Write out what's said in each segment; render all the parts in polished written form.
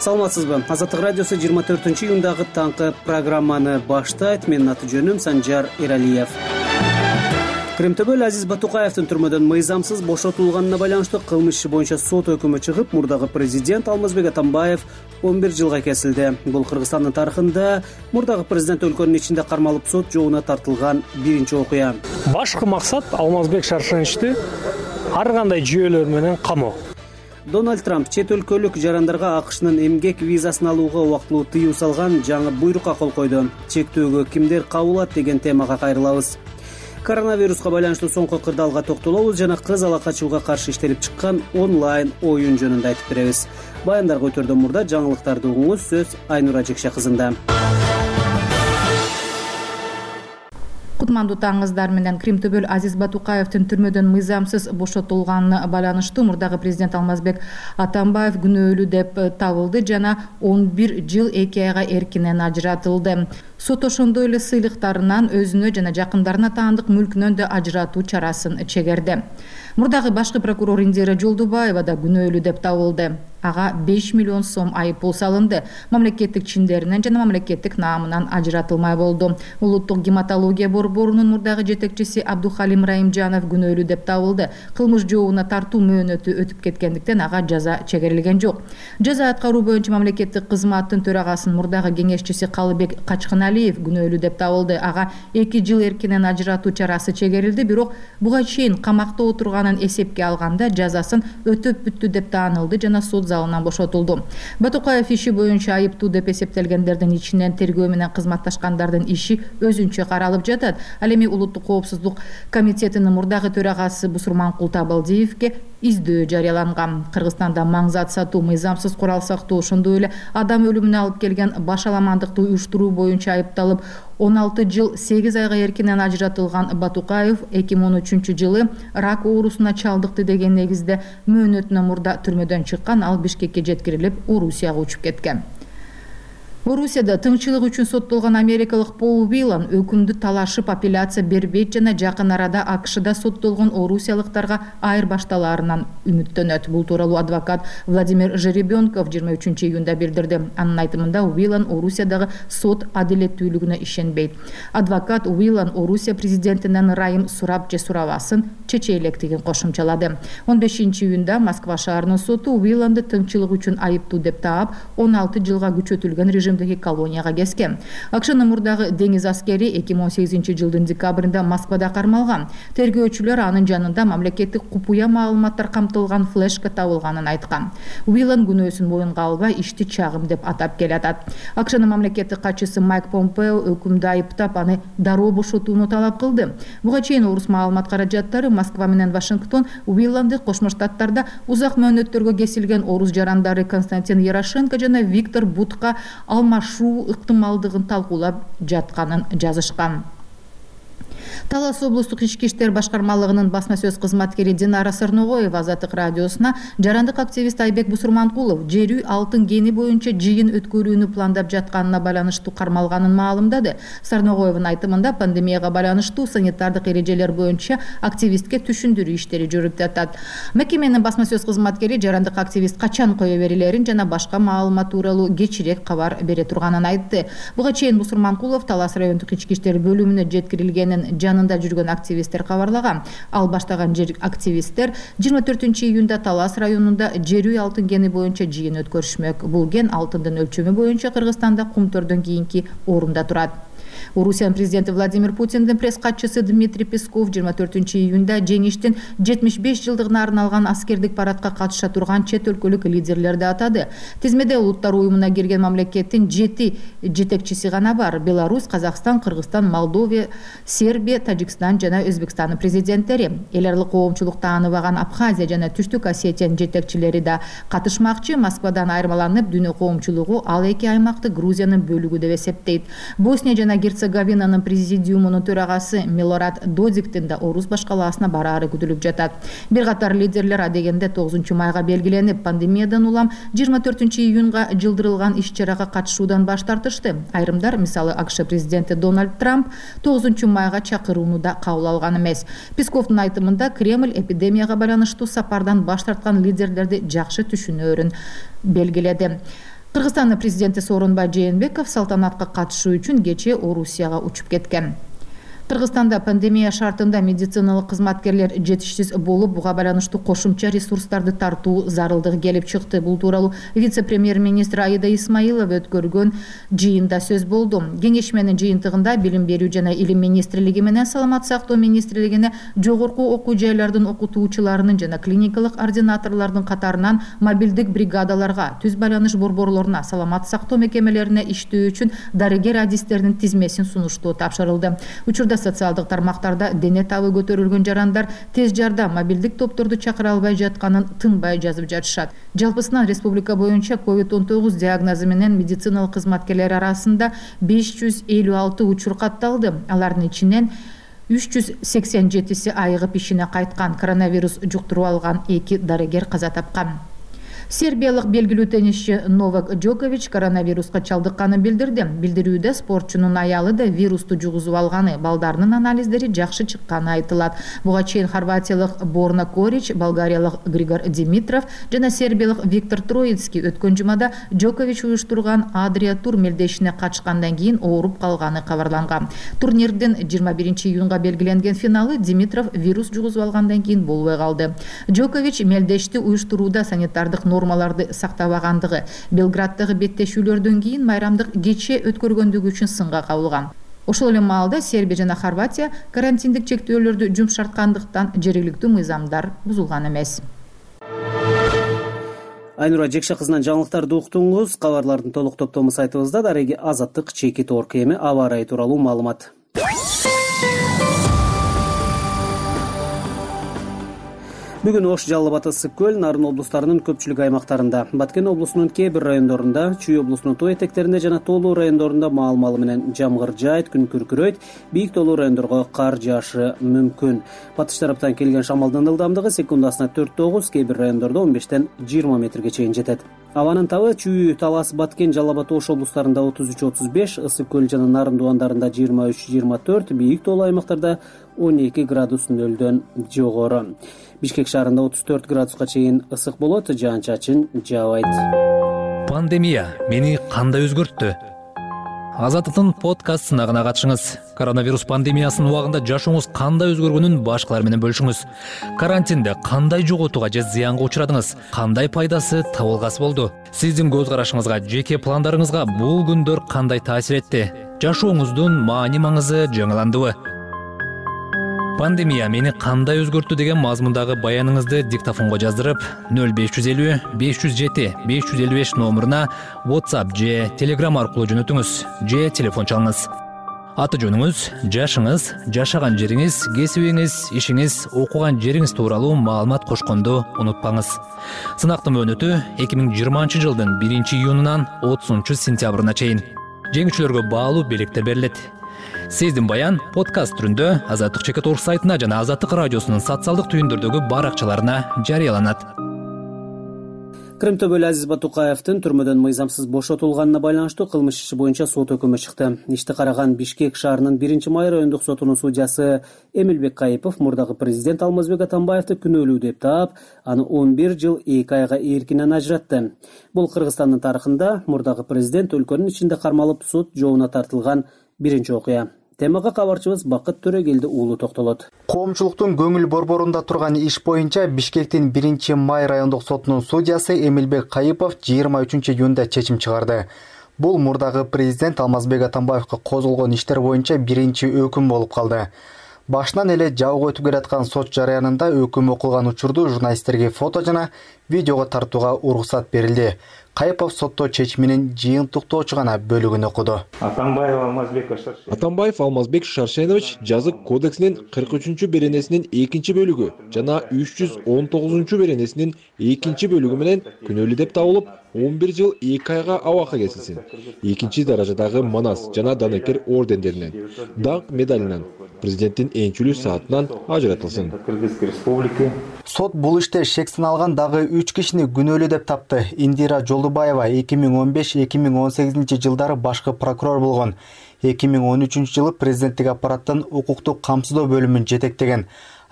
Саламатсызбы? Азаттык радиосу 24-июндагы таңкы программаны баштайт. Менин аты жөнүм Санжар Эралиев. Кремтөбөл Азиз Батукаевдин түрмөдөн мыйзамсыз бошотулганына байланыштуу кылмыш иши боюнча сот өкүмү чыгып, мурдагы президент Алмазбек Атамбаев 11 жылга кесилди. Бул Кыргызстандын тарыхында мурдагы президент өлкөнүн ичинде кармалып сот жообуна тартылган биринчи окуя. Башкы максат Алмазбек Шаршеновичти ар кандай жүйөлөр менен камоо. Дональд Трамп чет өлкөлүк жарандарга АКШнын эмгек визасын алууга убактылуу тыюу салган жаңы буйрукка кол койду. Чектөөгө кимдер кабылат деген темага кайрылабыз. Коронавируска байланыштуу соңку кырдаалга токтолобуз жана кыз ала качууга каршы иштелип чыккан онлайн оюн жөнүндө айтып беребиз. Баяндарга өтөрдөн мурда жаңылыктарды угуңуз. Сөз Айнура Жекше кызында. Кутмандуу таңыңыздар менен. Кремтөбөл Азиз Батукаевдин түрмөдөн мыйзамсыз бошотулганына байланыштуу мурдагы президент Алмазбек Атамбаев күнөөлүү деп табылды жана 11 жыл 2 айга эркинен ажыратылды. Сот ошондой эле сыйлыктарынан өзүнө жана жакындарына таандык мүлкүнөн да ажыратуу чарасын чегерди. Мурдагы башкы прокурор Индира Жолдубаева да күнөөлүү деп табылды. Ага 5 миллион сом айыппул салынды. Мамлекеттик чиндеринен жана мамлекеттик наамынан ажыратылмай болду. Улуттук гематология борборунун мурдагы жетекчиси Абдухалим Раимжанов күнөөлүү деп табылды. Кылмыш жообуна тартуу мөөнөтү өтүп кеткендиктен ага жаза чегерилген жок. Жаза аткаруу боюнча мамлекеттик кызматтын төрагасынын мурдагы кеңешчиси Калыбек Качканалиев күнөөлүү деп табылды. Ага 2 жыл эркинен ажыратуу чарасы чегерилди, бирок буга чейин камакта отурганын эсепке алганда жазасын өтөп бүттү деп таанылды жана сот залынан бошотулду. Батукаев иши боюнча айыптуу деп эсептелгендердин ичинен тергөө менен кызматташкандардын иши өзүнчө каралып жатат. Ал эми Улуттук коопсуздук комитетинин мурдагы төрагасы Бусурманкул Табалдиевге издөө жарыяланган. Кыргызстанда маңзат сатуу, мыйзамсыз курал сактоо, ошондой эле адам өлүмүнө алып келген башаламандыкты уюштуруу боюнча айыпталып 16 жыл 8 айга эркинен ажыратылган Батукаев 2013 жылы рак оорусуна чалдыкты деген негизде мөөнөтүнөн мурда түрмөдөн чыккан. Ал Бишкекке жеткирилип, Орусияга учуп кеткен. Орусияда тыңчылык үчүн соттолгон америкалык Пол Уиллан өкүмдү талашып апелляция бербейт жана жакын арада АКШда соттолгон орусиялыктарга айырбашталаарынан үмүттөнөт. Бул тууралуу адвокат Владимир Жеребенков 23-июнда билдирди. Анын айтымында Уиллан Орусиядагы сот адилеттүүлүгүнө ишенбейт. Адвокат Уиллан Орусия президентинен ырайым сурап же сурабасын чече электигин кошумчалады. 15-июнда Москва шаарынын соту Уилланды тыңчылык үчүн айыптуу деп таап 16 жылга күчөтүлгөн режимдеги колонияга кескен. АКШнын мурдагы деңиз аскери 2018 жылдын декабрында Москвада кармалган. Тергөөчүлөр анын жанында мамлекеттик купуя маалыматтар камтылган флешка табылганын айткан. Уиллан күнөөсүн моюнга албай ишти чагым деп атап келатат. АКШнын мамлекеттик катчысы Майк Помпео өкүмдү айыптап аны дароо бошотууну талап кылды. Буга чейин орус маалымат каражаттары Москва менен Вашингтон Уилланды Кошмо Штаттарда узак мөөнөттөргө кесилген орус жарандары Константин Ярошенко жана Виктор Бутка алмашуу ыктымалдыгын талкуулап жатканын жазышкан. Талас облустук ички иштер башкармалыгынын басма сөз кызматкери Динара Сарногоева Азаттык радиосуна жарандык активист Айбек Бусурманкулов жер үй алтын кени боюнча жыйын өткөрүүнү пландап жатканына байланыштуу кармалганын маалымдады. Сарногоевдун айтымында пандемияга байланыштуу санитардык эрежелер боюнча активистке түшүндүрүү иштери жүрүп жатат. Мекеменин басма сөз кызматкери жарандык активист качан кое берилерин жана башка маалымат тууралуу кечирээк кабар бере турганын айтты. Буга чейин Бусурманкулов Талас райондук ички иштер бөлүмүнө жеткирилгенин жанында жүргөн активисттер кабарлаган. Ал баштаган активисттер 24-июнда Талас районунда жер үй алтын кени боюнча жыйын өткөрүшмөк. Бул кен алтындын өлчөмү боюнча Кыргызстанда кумтөрдөн кийинки орунда турат. Орусиянын президенти Владимир Путиндин пресс катчысы Дмитрий Песков 24-июнда жеңиштин 75 жылдыгына арналган аскердик парадка катыша турган чет өлкөлүк лидерлерди атады. Тизмеде улуттар уюмуна кирген мамлекеттин 7 жетекчиси гана бар. Беларусь, Казакстан, Кыргызстан, Молдовия, Сербия, Тажикстан жана Өзбекстандын президенттери. Эл аралык коомчулук тааныбаган Абхазия жана Түштүк Осетиянын жетекчилери да катышмакчы. Москвадан айырмаланып, дүйнө коомчулугу ал эки аймакты Грузиянын бөлүгү деп эсептейт. Босния жана Герцеговинанын президиумунун төрагасы Милорад Додиктин да Орус башкаласына бараары күтүлүп жатат. Бир катар лидерлер адегенде 9-майга белгиленип, пандемиядан улам 24-июнга жылдырылган иш-чарага катышуудан баш тартышты. Айрымдар, мисалы АКШ президенти Дональд Трамп 9-майга чакырууну да кабыл алган эмес. Песковдун айтымында Кремль эпидемияга байланыштуу сапардан баш тарткан лидерлерди жакшы түшүнөөрүн белгиледи. Кыргызстандын президенти Сооронбай Жээнбеков салтанатка катышуу үчүн кечээ Орусияга учуп кеткен. Кыргызстанда пандемия шартында медициналык кызматкерлер жетишсиз болуп, буга байланыштуу кошумча ресурстарды тартуу зарылдыгы келип чыкты. Бул тууралуу вице-премьер-министр Аида Исмаилова өткөргөн жыйында сөз болду. Кеңешменин жыйынтыгында Билим берүү жана Илим министрлиги менен Саламат сактоо министрлигине жогорку окуу жайлардын окутуучуларынын жана клиникалык ординаторлордун катарынан мобилдик бригадаларга, түз байланыш борборлоруна, саламат сактоо мекемелерине иштөө үчүн дарыгер адистердин тизмесин сунуштоо тапшырылды. Учурда социалдык тармактарда дене табы көтөрүлгөн жарандар тез жардам мобилдик топторду чакыра албай жатканын тынбай жазып жатышат. Жалпысынан республика боюнча COVID-19 диагнозу менен медициналык кызматкерлер арасында 556 учур катталды. Алардын ичинен 387 айыгып ишине кайткан. Коронавирус жуктуруп алган 2 дарыгер каза тапкан. Сербиялык белгилүү теннисчи Новак Джокович коронавируска чалдыкканын билдирди. Билдирүүдө спортчунун аялы да вирусту жугузуп алганы, балдарынын анализдери жакшы чыкканы айтылат. Буга чейин хорватиялык Борна Корич, болгариялык Григор Димитров жана сербиялык Виктор Троицкий өткөн жумада Джокович уюштурган Адриа тур мелдешине качкандан кийин ооруп калганы кабарланган. Турнирдин 21-июнга белгиленген финалы Димитров вирус жугузуп алгандан кийин болбой калды. Джокович мелдешти уюштурууда санитардык нормаларды сактабагандыгы, Белграддагы беттешүүлөрдөн кийин майрамдык кече өткөргөндүгү үчүн сынга кабылган. Ошол эле маалда Сербия жана Хорватия карантиндик чектөөлөрдү жумшарткандыктан жергиликтүү мыйзамдар бузулган эмес. Айнура Жекше кызынан жаңылыктарды уктуңуз. Кабарлардын толук топтому сайтыбызда дареги Азаттык чекит орг эми аба ырайы тууралуу маалымат. Бүгүн Ош, Жалал Абад, Ысык көл, Нарын облустарынын көпчүлүк аймактарында, Баткен облусунун кээ бир райондорунда, Чүй облусунун тоо этектеринде жана тоолуу райондорунда маал-маалы менен жамгыр жаайт, күн күркүрөйт, бийик тоолуу райондорго кар жаашы мүмкүн. Батыш тараптан келген шамалдын ылдамдыгы секундасына 4-9, кээ бир райондордо 15-тен 20 метрге чейин жетет. Абанын табы Чүй, Талас, Баткен, Жалал Абад, Ош облустарында 33-35, Ысык көл жана Нарын дубандарында 23-24, бийик тоолуу аймактарда 12 градус нөлдөн жогору. Бишкек шаарында 34 градуска чейин ысык болот, жаан-чачын жаабайт. Пандемия мени кандай өзгөрттү? Азаттыктын подкаст сынагына катышыңыз. Коронавирус пандемиясынын убагында жашооңуз кандай өзгөргөнүн башкалар менен бөлүшүңүз. Карантинде кандай жоготууга же зыянга учурадыңыз? Кандай пайдасы, табылгасы болду? Сиздин көз карашыңызга, жеке пландарыңызга бул күндөр кандай таасир этти? Жашооңуздун маани-маңызы жаңыландыбы? Пандемия мени кандай өзгөрттү деген мазмундагы баяныңызды диктофонго жаздырып 0550 507 555 номуруна WhatsApp же Telegram аркылуу жөнөтүңүз же телефон чалыңыз. Аты жөнүңүз, жашыңыз, жашаган жериңиз, кесибиңиз, ишиңиз, окуган жериңиз тууралуу маалымат кошконду унутпаңыз. Сынактын мөөнөтү 2020 жылдын 1-июнунан 30-сентябрына чейин. Жеңүүчүлөргө баалуу белектер берилет. Сиздин баян подкаст түрүндө Азаттык чекит орг сайтына жана Азаттык радиосунун социалдык түйүндөрдөгү баракчаларына жарыяланат. Крым төбөлү Азиз Батукаевдин түрмөдөн мыйзамсыз бошотулганына байланыштуу кылмыш иши боюнча сот өкүмү чыкты. Ишти караган Бишкек шаарынын 1-май райондук сотунун судьясы Эмилбек Кайыпов мурдагы президент Алмазбек Атамбаевди күнөөлүү деп таап, аны 11 жыл 2 айга эркинен ажыратты. Бул Кыргызстандын тарыхында мурдагы президент өлкөнүн ичинде кармалып суд жообуна тартылган биринчи окуя. Темага кабарчыбыз Бакыт Төрөгелди уулу токтолот. Коомчулуктун көңүл борборунда турган иш боюнча Бишкектин 1-май райондук сотунун судьясы Эмилбек Кайыпов 23-июнда чечим чыгарды. Бул мурдагы президент Алмазбек Атамбаевга козголгон иштер боюнча биринчи өкүм болуп калды. Башынан эле жабык өтүп келаткан сот жарыянында өкүм окулган учурду журналисттерге фото жана видеого тартууга уруксат берилди. Кайыпов сотто чечиминин жыйынтыктоочу гана бөлүгүн окуду. Атамбаев Алмазбек Шаршенович жазык кодексинин 43-чү беренесинин 2-чи бөлүгү жана 319-чу беренесинин 2-чи бөлүгү менен күнөөлүү деп табылып, 11 жыл 2 айга абакка кесилсин. 2-чи даражадагы манас жана данекер ордендеринен, даңк медалинен, президенттин энчүлүү саатынан ажыратылсын. Сот бул иште шек сыналган дагы 3 кишини күнөөлүү деп тапты. Индира Жолдубаева 2015-2018 жылдары башкы прокурор болгон. 2013 жылы президенттик аппараттын укуктук камсыздоо бөлүмүн жетектеген.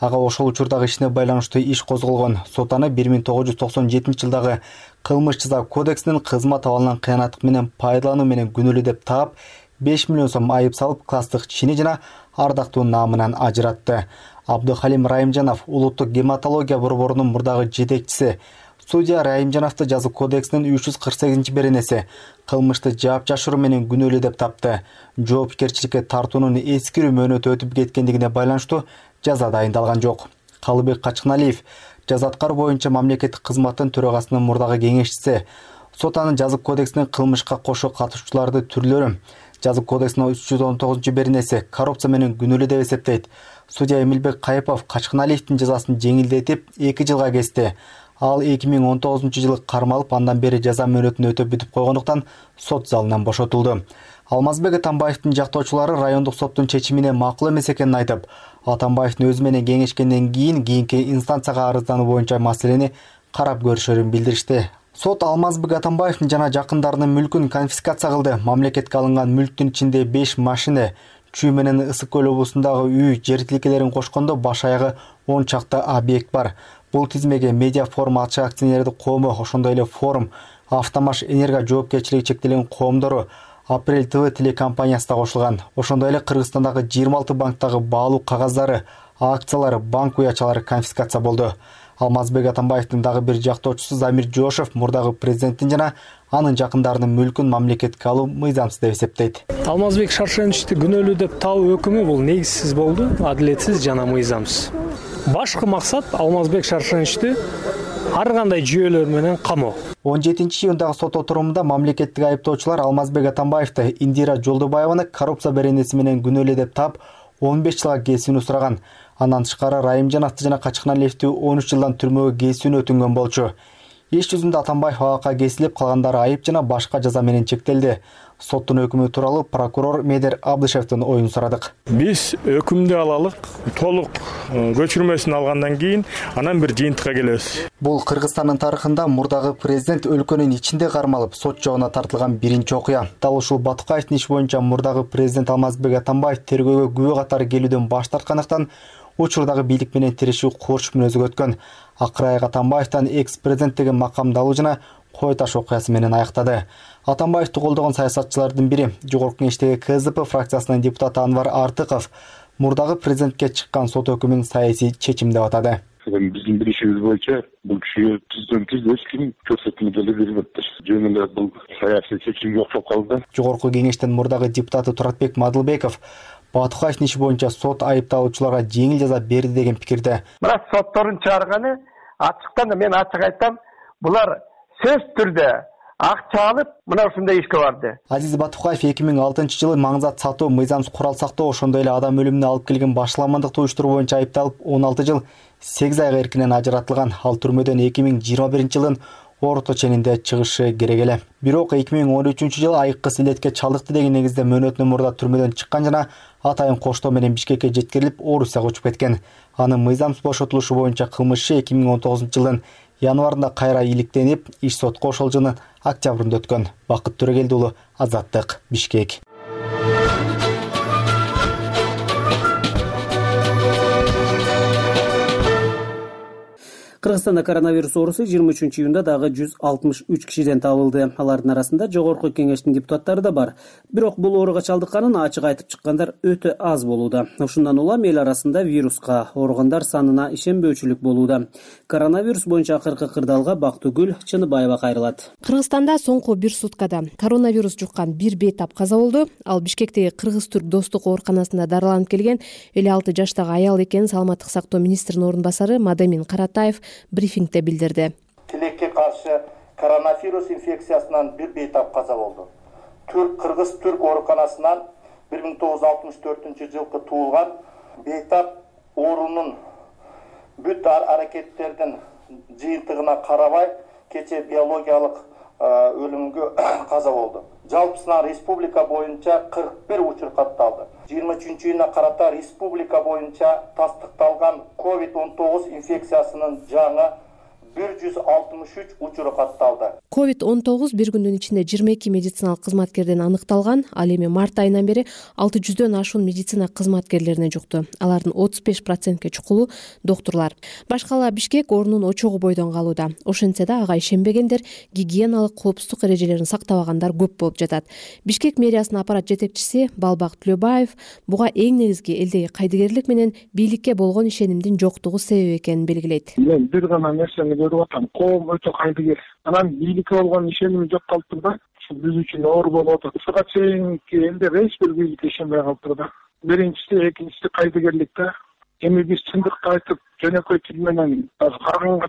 Ага ошол учурдагы ишине байланыштуу иш козголгон. Сот аны 1997-жылдагы кылмыш жаза кодексинин кызмат абалынан кыянаттык менен пайдалануу менен күнөөлүү деп таап 5 миллион сом айып салып, класстык чини жана ардактуу наамынан ажыратты. Абдухалим Райымжанов улуттук гематология борборунун мурдагы жетекчиси. Судья Райымжановду жаза кодексинин 348-беренеси кылмышты жаап жашыруу менен күнөөлүү деп тапты. Жоопкерчиликке тартуунун эскирүү мөөнөтү өтүп кеткендигине байланыштуу жаза дайындалган жок. Калыбек Качкыналиев жаза аткаруу боюнча мамлекеттик кызматтын төрагасынын мурдагы кеңешчиси. Сот анын жаза кодексинин кылмышка кошо катышуучуларды түрлөрү жаза кодексинин 319-беренеси коррупция менен күнөөлүү деп эсептейт. Судья Эмилбек Кайыпов Качкыналиевдин жазасын жеңилдетип 2 жылга кести. Ал 2019-жылы кармалып, андан бери жаза мөөнөтүн өтөп бүтүп койгондуктан сот залынан бошотулду. Алмазбек Атамбаевдин жактоочулары райондук соттун чечимине макул эмес экенин айтып, Атамбаевдин өзү менен кеңешкенден кийинки инстанцияга арыздануу боюнча маселени карап көрүшөрүн билдиришти. Сот Алмазбек Атамбаевдин жана жакындарынын мүлкүн конфискация кылды. Мамлекетке алынган мүлктүн ичинде 5 машина, Чүй менен Ысык көл облусундагы үй жер тилкелерин кошкондо баш аягы 10 чакты объект бар. Бул тизмеге Медиа форум ачык акционердик коому, ошондой эле форум, Автомаш энерго жоопкерчилиги чектелген коомдору, Апрель ТВ телекомпаниясы да кошулган. Ошондой эле Кыргызстандагы 26 банктагы баалуу кагаздары, акциялары, банк уячалары конфискация болду. Алмазбек Атамбаевдин дагы бир жактоочусу Замир Жошев мурдагы президенттин жана анын жакындарынын мүлкүн мамлекетке алуу мыйзамсыз деп эсептейт. Алмазбек Шаршеновичти күнөөлүү деп табуу өкүмү бул негизсиз болду, адилетсиз жана мыйзамсыз. Башкы максат Алмазбек Шаршеновичти ар кандай жүйөлөр менен камоо. 17-июндагы сот отурумунда мамлекеттик айыптоочулар Алмазбек Атамбаевди Индира Жолдобаеваны коррупция беренеси менен күнөөлүү деп таап 15 жылга кесүүнү сураган. Андан тышкары Райымжановду жана Качкыналиевди 13 жылдан түрмөгө кесүүнү өтүнгөн болчу. Иш жүзүндө Атамбаев абакка кесилип, калгандары айып жана башка жаза менен чектелди. Соттун өкүмү тууралуу прокурор Медер Абдышевдин оюн сурадык. Биз өкүмдү алалык, толук көчүрмөсүн алгандан кийин анан бир жыйынтыкка келебиз. Бул Кыргызстандын тарыхында мурдагы президент өлкөнүн ичинде кармалып, сот жогуна тартылган биринчи окуя. Дал ушул Батукаевдин иши боюнча мурдагы президент Алмазбек Атамбаев тергөөгө күбө катары келүүдөн баш тарткандыктан учурдагы бийлик менен тирешүү курч мүнөзгө өткөн. Акыры Атамбаевден экс-президент деген макамды алуу жана кой таш окуясы менен аяктады. Атамбаевди колдогон саясатчылардын бири, жогорку кеңештеги КСДП фракциясынын депутаты Анвар Артыков мурдагы президентке чыккан сот өкүмүн саясий чечим деп атады. Биздин билишибиз боюнча бул кишиге түздөн-түз эч ким көрсөтмө деле бербептир. Жөн эле бул саясий чечимге окшоп калды. Жогорку кеңештин мурдагы депутаты Туратбек Мадылбеков Батукаевдин иши боюнча сот айыпталуучуларга жеңил жаза берди деген пикирде. Мына соттордун чыгарганы ачыктан мен ачык айтам, булар сөз түрдө акча алып, мына ушундай ишке барды. Азиз Батукаев 2006-жылы маңзат сатуу, мыйзамсыз курал сактоо, ошондой эле адам өлүмүнө алып келген башаламандыкты уюштуруу боюнча айыпталып, 16 жыл 8 айга эркинен ажыратылган. Ал түрмөдөн 2021-жылдын орто ченинде чыгышы керек эле. Бирок 2013-жылы айыккы силетке чалдыкты деген негизде мөөнөтүнөн мурда түрмөдөн чыккан жана атайын коштоо менен Бишкекке жеткирилип, Орусияга учуп кеткен. Анын мыйзамсыз бошотулушу боюнча кылмышы 2019-жылдын январында кайра иликтенип, иш сотко ошол жылдын октябрында өткөн. Бакыт Төрөгелди уулу, Азаттык, Бишкек. Кыргызстанда коронавирус оорусу 23-июнда дагы 163 кишиден табылды. Алардын арасында жогорку кеңештин депутаттары да бар. Бирок бул ооруга чалдыкканын ачык айтып чыккандар өтө аз болууда. Ошондон улам эл арасында вируска ооругандар санына ишенбөөчүлүк болууда. Коронавирус боюнча акыркы кырдаалга Бактыгүл Чыныбаева кайрылат. Кыргызстанда соңку бир суткада коронавирус жуккан бир бейтап каза болду. Ал Бишкектеги Кыргыз-Түрк достук ооруканасында дарыланып келген 56 жаштагы аял экенин саламаттык сактоо министринин орун басары Мадамин Каратаев брифингде билдирди. Тилекке каршы коронавирус инфекциясынан бир бейтап каза болду. Кыргыз-Түрк ооруканасынан 1964-жылкы туулган бейтап оорунун бүт аракеттердин жыйынтыгына карабай кече биологиялык өлүмгө каза болду. Жалпысынан республика боюнча 41 учур катталды. 23-июнга карата республика боюнча тастыкталган COVID-19 инфекциясынын жаңы 163 учуру катталды. COVID-19 бир күндүн ичинде 22 медициналык кызматкерден аныкталган. Ал эми март айынан бери 600дөн ашуун медицина кызматкерлерине жукту. Алардын 35%ке чукулу доктурлар. Башкала Бишкек орнун очогу бойдон калууда. Ошентсе да ага ишенбегендер, гигиеналык коопсуздук эрежелерин сактабагандар көп болуп жатат. Бишкек мэриясынын аппарат жетекчиси Балбак Түлөбаев буга эң негизги элдеги кайдыгерлик менен бийликке болгон ишенимдин жоктугу себеп экенин белгилейт. Мен бир гана нерсени көрүп атам. Коом өтө кайдыгер. Анан бийликке болгон ишеними жок калыптыр да. Биз үчүн оор болуп атат. Ушуга чейинки элдер эч бир бийликке ишенбей калыптыр да. Биринчиси, экинчиси кайдыгерликте. Эми биз чындыкты айтып, жөнөкөй тил менен карганга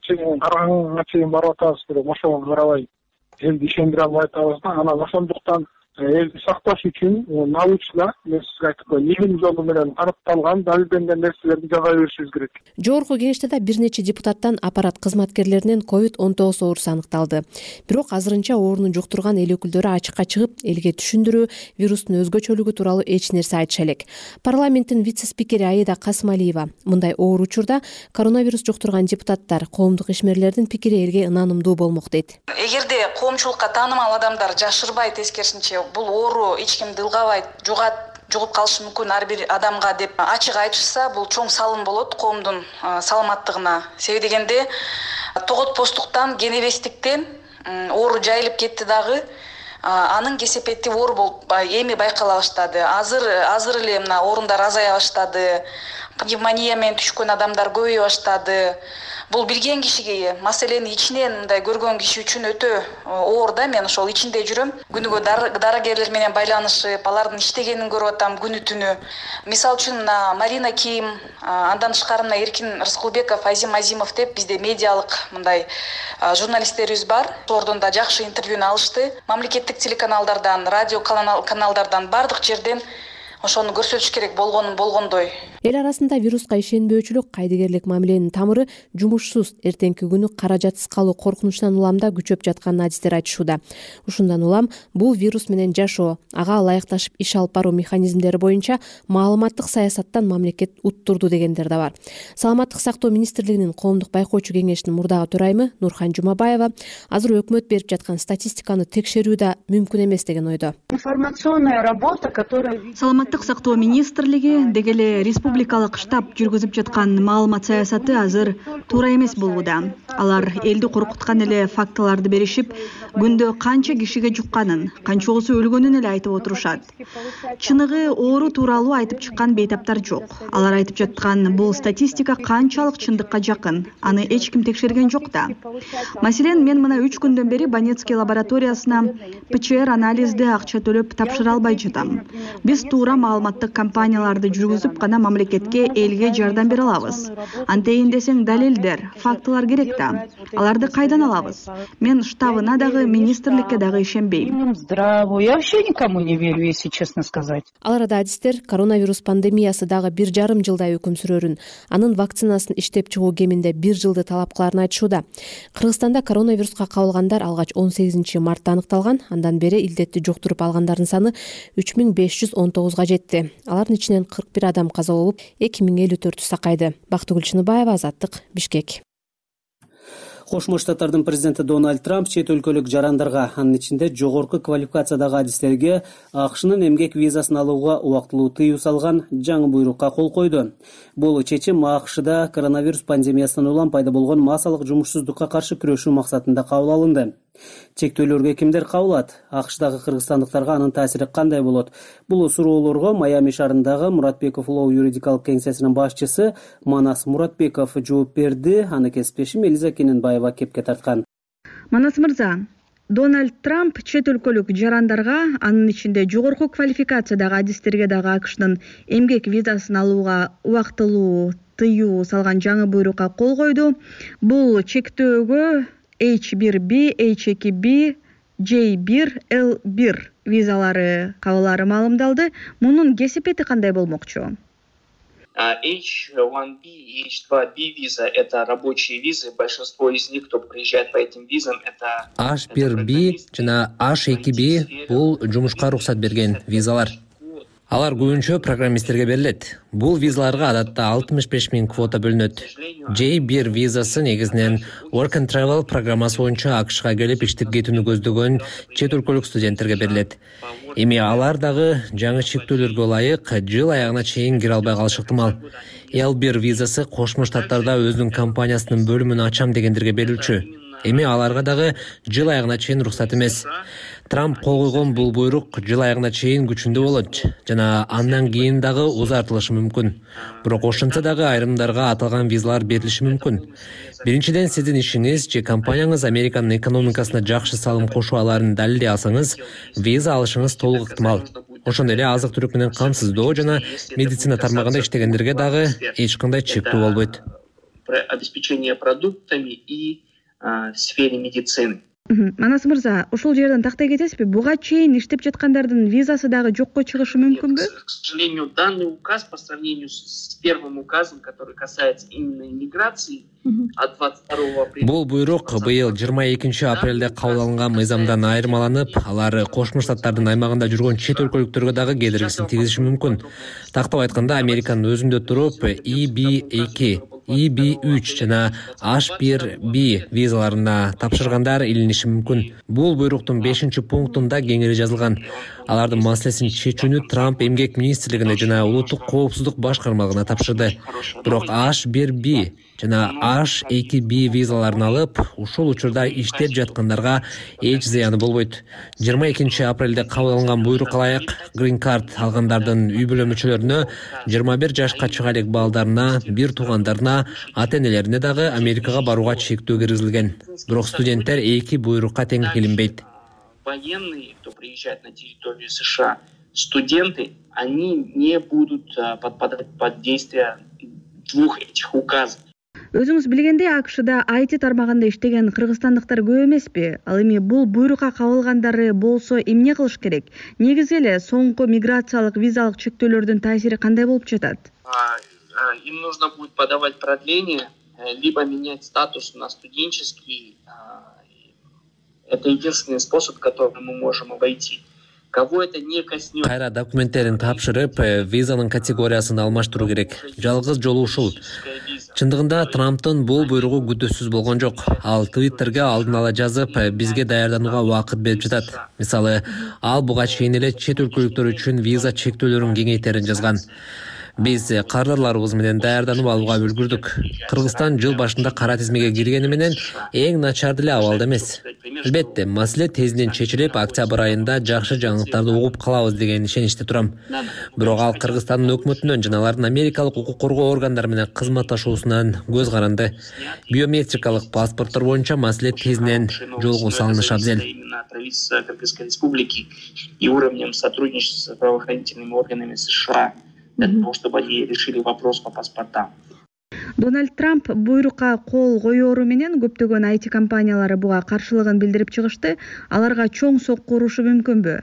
чейин барып атабыз, бирок ошого карабай элди ишендире албай атабыз да. Анан ошондуктан элди сакташ үчүн научно, мен сизге айтып коеюн, илим жолу менен аныкталган, далилденген нерселерди жаза беришибиз керек. Жогорку кеңеште да бир нече депутаттан аппарат кызматкерлеринен COVID-19 оорусу аныкталды. Бирок азырынча оорууну жуктурган эл өкүлдөрү ачыкка чыгып, элге түшүндүрүү, вирустун өзгөчөлүгү тууралуу эч нерсе айтыша элек. Парламенттин вице-спикери Аида Касымалиева мындай оор учурда коронавирус жуктурган депутаттар, коомдук ишмерлердин пикири элге ынанымдуу болмок дейт. Эгерде коомчулукка таанымал адамдар жашырбай, тескерисинче бул оору эч кимди ылгабай жугуп калышы мүмкүн ар бир адамга деп ачык айтышса, бул чоң салым болот коомдун саламаттыгына. Себеби дегенде тоготпостуктан, кенебестиктен оору жайылып кетти дагы. Анын кесепети оор болуп эми байкала баштады. Азыр эле мына орундар азая баштады. Пневмония менен түшкөн адамдар көбөйө баштады. Бул билген кишиге, маселени ичинен мындай көргөн киши үчүн өтө оор да. Мен ошол ичинде жүрөм. Күнүгө дарыгерлер менен байланышып, алардын иштегенин көрүп атам күнү түнү. Мисалы үчүн мына Марина Ким, андан тышкары мына Эркин Рыскулбеков, Азим Азимов деп бизде медиалык мындай журналисттерибиз бар. Ошолордон да жакшы интервьюну алышты. Мамлекеттик телеканалдардан, радио каналдардан, бардык жерден ошону көрсөтүш керек болгондой. Эл арасында вируска ишенбөөчүлүк, кайдыгерлик мамиленин тамыры жумушсуз, эртеңки күнү каражатсыз калуу коркунучунан уламда күчөп жатканын адистер айтышууда. Ушундан улам бул вирус менен жашоо, ага ылайыкташып иш алып баруу механизмдери боюнча маалыматтык саясаттан мамлекет уттурду дегендер да бар. Саламаттык сактоо министрлигинин коомдук байкоочу кеңешинин мурдагы төрайымы Нурхан Жумабаева азыр өкмөт берип жаткан статистиканы текшерүү да мүмкүн эмес деген ойдо. Информационная работа, которая сактоо министрлиги деги эле республикалык штаб жүргүзүп жаткан маалымат саясаты азыр туура эмес болууда. Алар элди коркуткан эле фактыларды беришип, күндө канча кишиге жукканын, канчоосу өлгөнүн эле айтып отурушат. Чыныгы оору тууралуу айтып чыккан бейтаптар жок. Алар айтып жаткан бул статистика канчалык чындыкка жакын, аны эч ким текшерген жок да. Маселен, мен мына 3 күндөн бери Банецкий лабораториясына ПЧР анализди акча төлөп тапшыра албай жатам. Биз туура маалыматтык кампанияларды жүргүзүп гана мамлекетке, элге жардам бере алабыз. Антейин десең далилдер, фактылар керек да. Аларды кайдан алабыз? Мен штабына дагы, министрликке дагы ишенбейм. Я вообще никому не верю, если честно сказать. Ал арада адистер коронавирус пандемиясы дагы 1,5 жылдай өкүм сүрөрүн, анын вакцинасын иштеп чыгуу кеминде 1 жылды талап кыларын айтышууда. Кыргызстанда коронавируска кабылгандар алгач 18 мартта аныкталган, андан бери илдетти жуктуруп алгандардын саны 3519 жетти. Алардын ичинен 41 адам каза болуп, 2054 сакайды. Бактыгүл Чыныбаева, Азаттык, Бишкек. Кошмо Штаттардын президенти Дональд Трамп чет өлкөлүк жарандарга, анын ичинде жогорку квалификациядагы адистерге АКШнын эмгек визасын алууга убактылуу тыюу салган жаңы буйрукка кол койду. Бул чечим АКШда коронавирус пандемиясынан улам пайда болгон массалык жумушсуздукка каршы күрөшүү максатында кабыл алынды. Чектөөлөргө кимдер кабылат? АКШдагы кыргызстандыктарга анын таасири кандай болот? Бул суроолорго Майами шаарындагы Муратбеков Лоу юридикалык кеңсесинин башчысы Манас Муратбеков жооп берди. Аны кесиптешим Элиза Кененбаева кепке тарткан. Манас мырза, Дональд Трамп чет өлкөлүк жарандарга, анын ичинде жогорку квалификациядагы адистерге дагы АКШнын эмгек визасын алууга убактылуу тыюу салган жаңы буйрукка кол койду. Бул чектөөгө H1B, H2B, J1, L1 визалары кабылары маалымдалды. Мунун кесепети кандай болмокчу? H1B и H2B виза – это рабочие визы. Большинство из них, кто приезжает по этим визам, это... H1B жана H2B бул жумушка уруксат берген визалар. Алар көбүнчө программисттерге берилет. Бул визаларга адатта 65 000 квота бөлүнөт. J1 визасы негизинен Work and Travel программасы боюнча АКШга келип иштеп кетүүнү көздөгөн чет өлкөлүк студенттерге берилет. Эми алар дагы жаңы чектөөлөргө ылайык жыл аягына чейин кире албай калышы ыктымал. L1 визасы Кошмо Штаттарда өзүнүн компаниясынын бөлүмүн ачам дегендерге берилчү. Эми аларга дагы жыл аягына чейин уруксат эмес. Трамп кол койгон бул буйрук жыл аягына чейин күчүндө болот жана андан кийин дагы узартылышы мүмкүн. Бирок ошентсе дагы айрымдарга аталган визалар берилиши мүмкүн. Биринчиден, сиздин ишиңиз же компанияңыз Американын экономикасына жакшы салым кошуп аларын далилдей алсаңыз, виза алышыңыз толук ыктымал. Ошондой эле азык-түлүк менен камсыздоо жана медицина тармагында иштегендерге дагы эч кандай чектөө болбойт. Обеспечение продуктами и в сфере медицины. Манас мырза, ушул жерден тактай кетесизби? Буга чейин иштеп жаткандардын визасы дагы жокко чыгышы мүмкүнбү? К сожалению, данный указ по сравнению с первым указом, который касается именно иммиграции, от 22 апреля. Бул буйрук быйыл 22 апрелде кабыл алынган мыйзамдан айырмаланып, алар Кошмо Штаттардын аймагында жүргөн чет өлкөлүктөргө дагы кедергисин тийгизиши мүмкүн. Тактап айтканда, Американын өзүндө туруп EB2, EB3 жана H1B визаларына тапшыргандар илиниши мүмкүн. Бул буйруктун 5-пунктунда кеңири жазылган. Алардын маселесин чечүүнү Трамп эмгек министрлигине жана улуттук коопсуздук башкармалыгына тапшырды. Бирок H1B жана H2B визаларын алып, ушул учурда иштеп жаткандарга эч зыяны болбойт. 22 апрелде кабыл алынган буйрукка ылайык Green Card алгандардын үй бүлө мүчөлөрүнө, 21 жашка чыга элек балдарына, бир туугандарына, ата-энелерине дагы Америкага барууга чектөө киргизилген. Бирок студенттер эки буйрукка тең илинбейт. Военные, кто приезжает на территорию США, студенты, они не будут подпадать под действие двух этих указов. Өзүңүз билгендей, АКШда IT тармагында иштеген кыргызстандыктар көп эмеспи? Ал эми бул буйрукка кабылгандары болсо эмне кылыш керек? Негизи эле соңку миграциялык визалык чектөөлөрдүн таасири кандай болуп жатат? Им нужно будет подавать продление, либо менять статус на студенческий. Это единственный способ, который мы можем обойти. Кого это не коснется? Кайра документтерин тапшырып, визанын категориясын алмаштыруу керек. Жалгыз жолу ушул. Чындыгында Трамптын бул буйругу күтүүсүз болгон жок. Ал Twitterге алдын ала жазып, бизге даярданууга убакыт берип жатат. Мисалы, ал буга чейин эле чет өлкөлүктөр үчүн виза чектөөлөрүн кеңейтерин жазган. Биз кардарларыбыз менен даярданып алууга үлгүрдүк. Кыргызстан жыл башында кара тизмеге киргени менен эң начар деле абалда эмес. Албетте, маселе тезинен чечилип, октябрь айында жакшы жаңылыктарды угуп калабыз деген ишеничте турам. Бирок ал Кыргызстандын өкмөтүнөн жана алардын америкалык укук коргоо органдары менен кызматташуусунан көз каранды. Биометрикалык паспорттор боюнча маселе тезинен жолго салынышы абзел. Правительства Кыргызской республики и уровнем сотрудничества с правоохранительными органами США для того, чтобы они решили вопрос по паспортам. Дональд Трамп буйрукка кол коёру менен көптөгөн IT компаниялары буга каршылыгын билдирип чыгышты. Аларга чоң сокку урушу мүмкүнбү?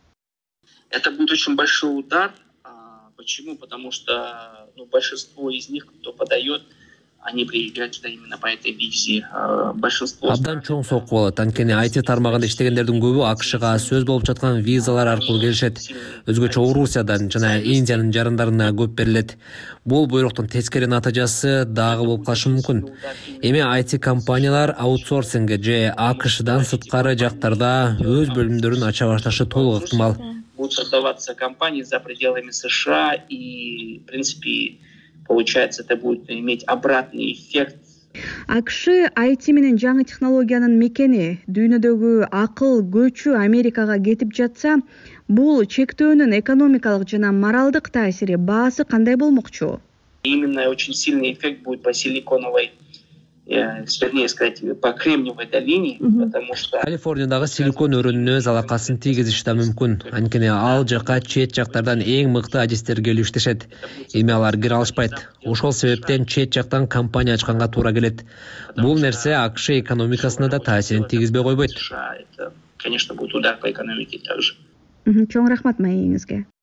Это будет очень большой удар. Почему? Потому что большинство из них, кто подает, они приезжают сюда именно по этой визе. Большинство... Абдан чоң сокку болот. Анткени IT тармагында иштегендердин көбү АКШга сөз болуп жаткан визалар аркылуу келишет. Өзгөчө Орусиядан жана Индиянын жарандарына көп берилет. Бул буйруктун тескери натыйжасы дагы болуп калышы мүмкүн. Эми IT компаниялар аутсорсинг же АКШдан сырткары жактарда өз бөлүмдөрүн ача башташы толук ыктымал. Будут создаваться компании за пределами США и, в принципе, получается, это будет иметь обратный эффект. АКШ IT менен жаңы технологиянын мекени, дүйнөдөгү акыл көчү Америкага кетип жатса, бул чектөөнүн экономикалык жана моралдык таасири, баасы кандай болмокчу? Именно очень сильный эффект будет по силиконовой, вернее сказать, по Кремниевой долине, потому что... Калифорниядагы силикон өрөөнүнө залакасын тийгизиши да мүмкүн. Анткени ал жака чет жактардан эң мыкты адистер келип иштешет. Эми алар кире алышпайт. Ошол себептен чет жактан компания ачканга туура келет. Бул нерсе АКШ экономикасына да таасирин тийгизбей койбойт. Это, конечно, будет удар по экономике также. Чоң рахмат маегиңизге.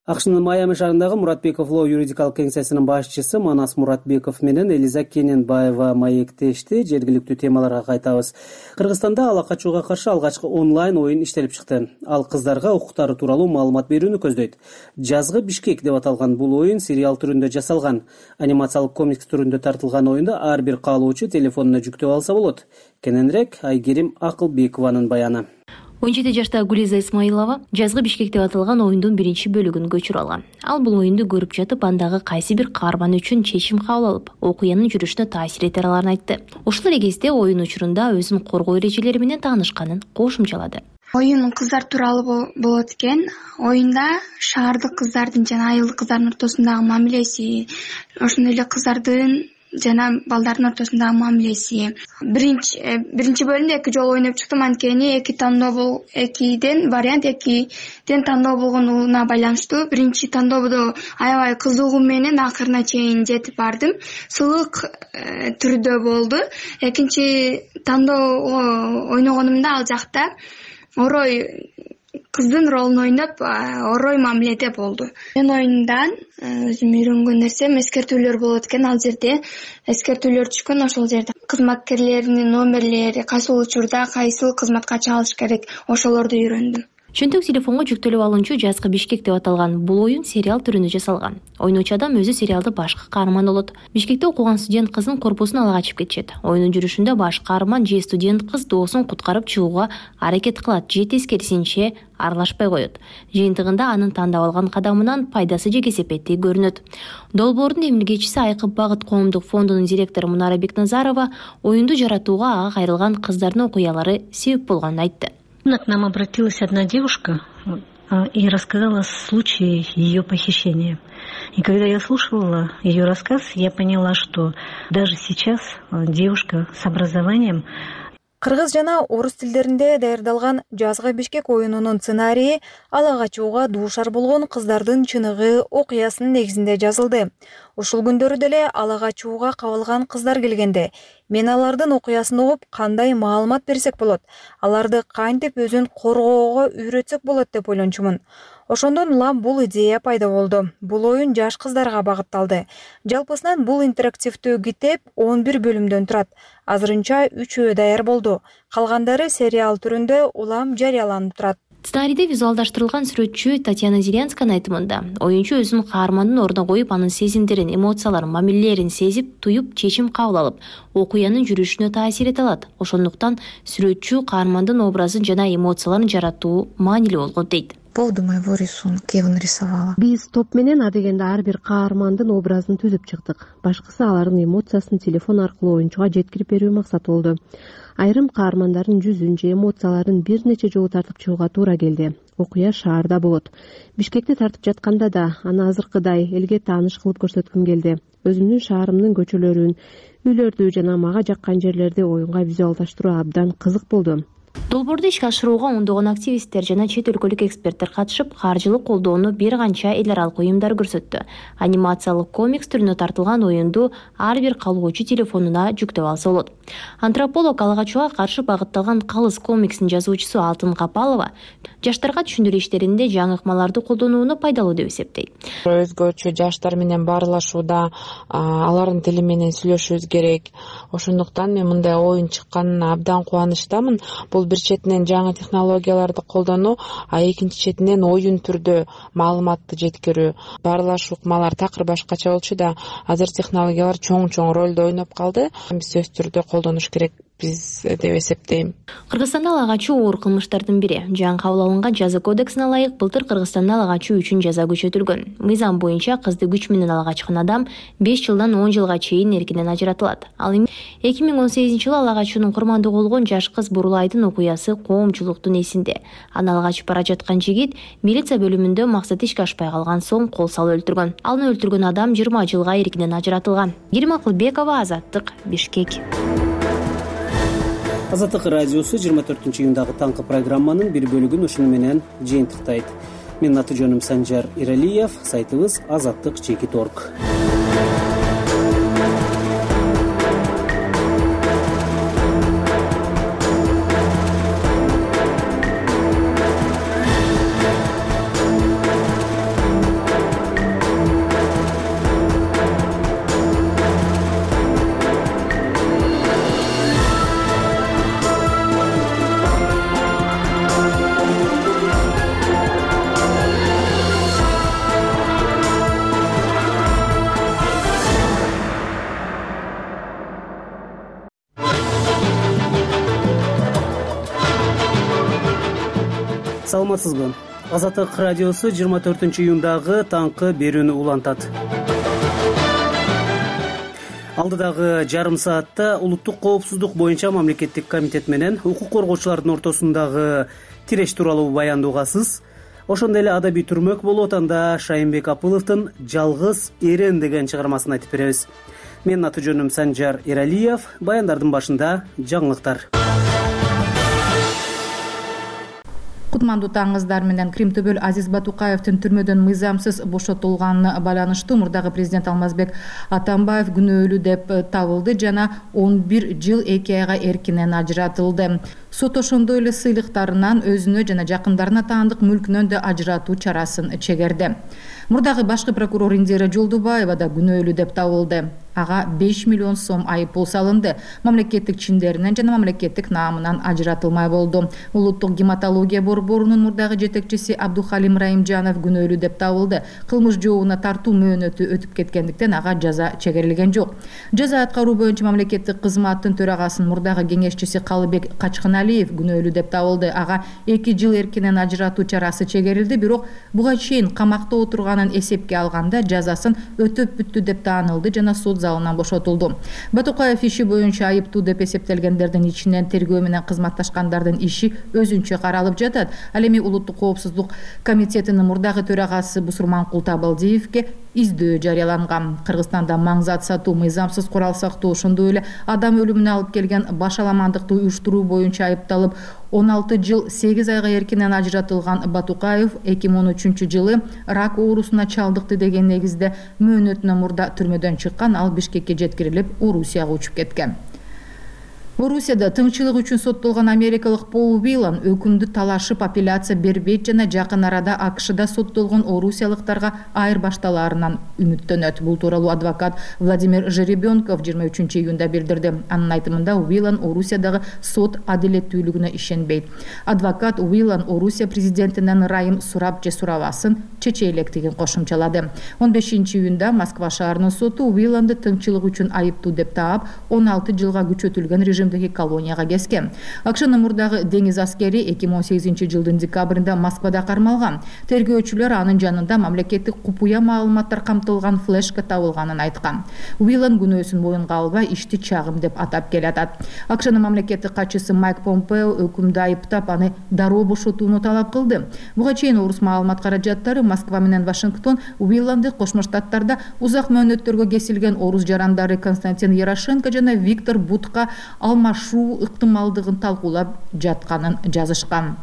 АКШнын Майами шаарындагы Муратбеков Лоо юридикалык кеңсесинин башчысы Манас Муратбеков менен Элиза Кененбаева маектешти. Жергиликтүү темаларга кайтабыз. Кыргызстанда ала качууга каршы алгачкы онлайн оюн иштелип чыкты. Ал кыздарга укуктары тууралуу маалымат берүүнү көздөйт. Жазгы Бишкек деп аталган бул оюн сериал түрүндө жасалган. Анимациялык комикс түрүндө тартылган оюнду ар бир каалоочу телефонуна жүктөп алса болот. Кененирээк Айгерим Акылбекованын баяны. 17 жаштагы Гулиза Исмаилова жазгы Бишкек деп аталган оюндун биринчи бөлүгүн көчүрүп алган. Ал бул оюнду көрүп жатып, андагы кайсы бир каарман үчүн чечим кабыл алып, окуянын жүрүшүнө таасир эте аларын айтты. Ошол эле кезде оюн учурунда өзүн коргоо эрежелери менен таанышканын кошумчалады. Оюн кыздар тууралуу болот экен. Оюнда шаардык кыздардын жана айылдык кыздардын ортосундагы мамилеси, ошондой эле кыздардын жана балдардын ортосундагы мамилеси. Биринчи бөлүмдө 2 жолу ойноп чыктым, анткени 2 тандоо экиден тандоо болгонуна байланыштуу. Биринчи тандоодо аябай кызыгуу менен акырына чейин жетип бардым. Сыйлык түрдө болду. Экинчи тандоого ойногонумда ал жакта орой кыздын ролун ойноп, орой мамиледе болду. Мен оюндан өзүм үйрөнгөн нерсем эскертүүлөр болот экен. Ал жерде эскертүүлөр түшкөн, ошол жерде кызматкерлеринин номерлери, кайсы учурда кайсыл кызматка чалыш керек, ошолорду үйрөндүм. Чөнтөк телефонго жүктөлүп алынчу жазгы Бишкек деп аталган бул оюн сериал түрүндө жасалган. Ойночу адам өзү сериалда башкы каарман болот. Бишкекте окуган студент кыздын корпусун ала качып кетишет. Оюндун жүрүшүндө баш каарман же студент кыз доосун куткарып чыгууга аракет кылат, же тескерисинче аралашпай коет. Жыйынтыгында анын тандап алган кадамынан пайдасы же кесепети көрүнөт. Долбоордун эмилгечиси Айкып Багыт коомдук фондунун директору Мунара Бекназарова оюнду жаратууга ага кайрылган кыздардын окуялары себеп болгонун айтты. К нам обратилась одна девушка и рассказала случай ее похищения. И когда я слушала ее рассказ, я поняла, что даже сейчас девушка с образованием. Кыргыз жана орус тилдеринде даярдалган жазгы Бишкек оюнунун сценарийи ала качууга дуушар болгон кыздардын чыныгы окуясынын негизинде жазылды. Ушул күндөрү деле ала качууга кабылган кыздар келгенде мен алардын окуясын угуп кандай маалымат берсек болот, аларды кантип өзүн коргоого үйрөтсөк болот деп ойлончумун. Ошондон улам бул идея пайда болду. Бул оюн жаш кыздарга багытталды. Жалпысынан бул интерактивдүү китеп 11 бөлүмдөн турат. Азырынча 3-өө даяр болду. Калгандары сериал түрүндө улам жарыяланып турат. Сценарийде визуалдаштырылган сүрөтчү Татьяна Зырянсканын айтымында, оюнчу өзүн каармандын ордуна коюп, анын сезимдерин, эмоцияларын, мамилелерин сезип, туюп, чечим кабыл алып, окуянын жүрүшүнө таасир эте алат. Ошондуктан сүрөтчү каармандын образын жана эмоцияларын жаратуу маанилүү болгон дейт. По поводу моего рисунка я его нарисовала. Биз топ менен адегенде ар бир каармандын образын түзүп чыктык. Башкысы алардын эмоциясын телефон аркылуу оюнчуга жеткирип берүү максат болду. Айрым каармандардын жүзүн же эмоцияларын бир нече жолу тартып чыгууга туура келди. Окуя шаарда болот. Бишкекти тартып жатканда да аны азыркыдай элге тааныш кылып көрсөткүм келди. Өзүмдүн шаарымдын көчөлөрүн, үйлөрдү жана мага жаккан жерлерди оюнга визуалдаштыруу абдан кызык болду. Долбоорду ишке ашырууга ондогон активисттер жана чет өлкөлүк эксперттер катышып, каржылык колдоону бир канча эл аралык уюмдар көрсөттү. Анимациялык комикс түрүнө тартылган оюнду ар бир каалоочу телефонуна жүктөп алса болот. Антрополог ала качууга каршы багытталган Калыс комиксинин жазуучусу Алтын Капалова жаштарга түшүндүрүү иштеринде жаңы ыкмаларды колдонууну пайдалуу деп эсептейт. Өзгөчө жаштар менен баарлашууда алардын тили менен сүйлөшүбүз керек. Ошондуктан мен мындай оюн чыкканына абдан кубанычтамын. Бул бир четинен жаңы технологияларды колдонуу, а экинчи четинен оюн түрдө маалыматты жеткирүү. Баарлашуу ыкмалар такыр башкача болчу да, азыр технологиялар чоң ролду ойноп калды. Биз сөзсүз түрдө колдонуш керек биз деп эсептейм. Кыргызстанда ала качуу оор кылмыштардын бири. Жаңы кабыл алынган жаза кодексине ылайык былтыр Кыргызстанда ала качуу үчүн жаза күчөтүлгөн. Мыйзам боюнча кызды күч менен ала качкан адам 5 жылдан 10 жылга чейин эркинен ажыратылат. Ал эми 2018-жылы ала качуунун курмандыгы болгон жаш кыз Бурулайдын окуясы коомчулуктун эсинде. Аны ала качып бара жаткан жигит милиция бөлүмүндө максаты ишке ашпай калган соң кол салып өлтүргөн. Аны өлтүргөн адам 20 жылга эркинен ажыратылган. Герим Акылбекова, Азаттык, Бишкек. Азаттык радиосу 24-июндагы таңкы программанын бир бөлүгүн ушуну менен жыйынтыктайт. Менин аты жөнүм Санжар Иралиев, сайтыбыз azattik.org. саламатсызбы? Азаттык радиосу 24 июндагы таңкы берүүнү улантат. Алдыдагы жарым саатта улуттук коопсуздук боюнча мамлекеттик комитет менен укук коргоочулардын ортосундагы тиреш тууралуу баянды угасыз. Ошондой эле адабий түрмөк болуп атганда Шайынбек Апыловдун «Жалгыз эрен» деген чыгармасын айтып беребиз. Менин аты жөнүм Санжар Эралиев. Баяндардын башында жаңылыктар. Кутмандуу таңыңыздар менен. Кримтөбөл Азиз Батукаевдин түрмөдөн мыйзамсыз бошотулганына байланыштуу мурдагы президент Алмазбек Атамбаев күнөөлүү деп табылды жана 11 жыл 2 айга эркинен ажыратылды. Сот ошондой эле сыйлыктарынан өзүнө жана жакындарына таандык мүлкүнөн да ажыратуу чарасын чегерди. Мурдагы башкы прокурор Индира Жолдубаева да күнөөлүү деп табылды. Ага 5 миллион сом айыппул салынды. Мамлекеттик чиндеринен жана мамлекеттик наамынан ажыратылмай болду. Улуттук гематология борборунун мурдагы жетекчиси Абдухалим Раимжанов күнөөлүү деп табылды. Кылмыш жообуна тартуу мөөнөтү өтүп кеткендиктен ага жаза чегерилген жок. Жаза аткаруу боюнча мамлекеттик кызматтын төрагасынын мурдагы кеңешчиси Калыбек Качканалиев күнөөлүү деп табылды. Ага 2 жыл эркинен ажыратуу чарасы чегерилди, бирок буга чейин камакта отурганын эсепке алганда жазасын өтөп бүттү деп таанылды жана суд залынан бошотулду. Батукаев иши боюнча айыптуу деп эсептелгендердин ичинен тергөө менен кызматташкандардын иши өзүнчө каралып жатат. Ал эми улуттук коопсуздук комитетинин мурдагы төрагасы Бусурманкул Табалдиевге издөө жарыяланган. Кыргызстанда маңзат сатуу, мыйзамсыз курал сактоо, ошондой эле адам өлүмүнө алып келген башаламандыкты уюштуруу боюнча айыпталып 16 жыл 8 айга эркинен ажыратылган Батукаев 2013 жылы рак оорусуна чалдыкты деген негизде мөөнөтүнөн мурда түрмөдөн чыккан. Ал Бишкекке жеткирилип, Орусияга учуп кеткен. Орусияда тыңчылык үчүн соттолгон америкалык Пол Уиллан өкүмдү талашып апелляция бербейт жана жакын арада АКШда соттолгон орусиялыктарга айырбашталаарынан үмүттөнөт. Бул тууралуу адвокат Владимир Жеребенков 23 июнда билдирди. Анын айтымында Уиллан Орусиядагы сот адилеттүүлүгүнө ишенбейт. Адвокат Уиллан Орусия президентинен ырайым сурап же сурабасын чече электигин кошумчалады. 15 июнда Москва шаарынын соту Уилланды тыңчылык үчүн айыптуу деп таап 16 жылга күчөтүлгөн режим колонияга kesкен. АКШнын мурдагы деңиз аскери 2018 жылдын декабрында Москвада кармалган. Тергөөчүлөр анын жанында мамлекеттик купуя маалыматтар камтылган флешка табылганын айткан. Уиллан күнөөсүн моюнга албай ишти чагым деп атап келатат. АКШнын мамлекеттик катчысы Майк Помпео өкүмдү айыптап аны дароо бошотууну талап кылды. Буга чейин орус маалымат каражаттары Москва менен Вашингтон Уилланды Кошмо Штаттарда узак мөөнөттөргө кесилген орус жарандары Константин Ярошенко жана Виктор Бутка алмашуу ыктымалдыгын талкуулап жатканын жазышкан.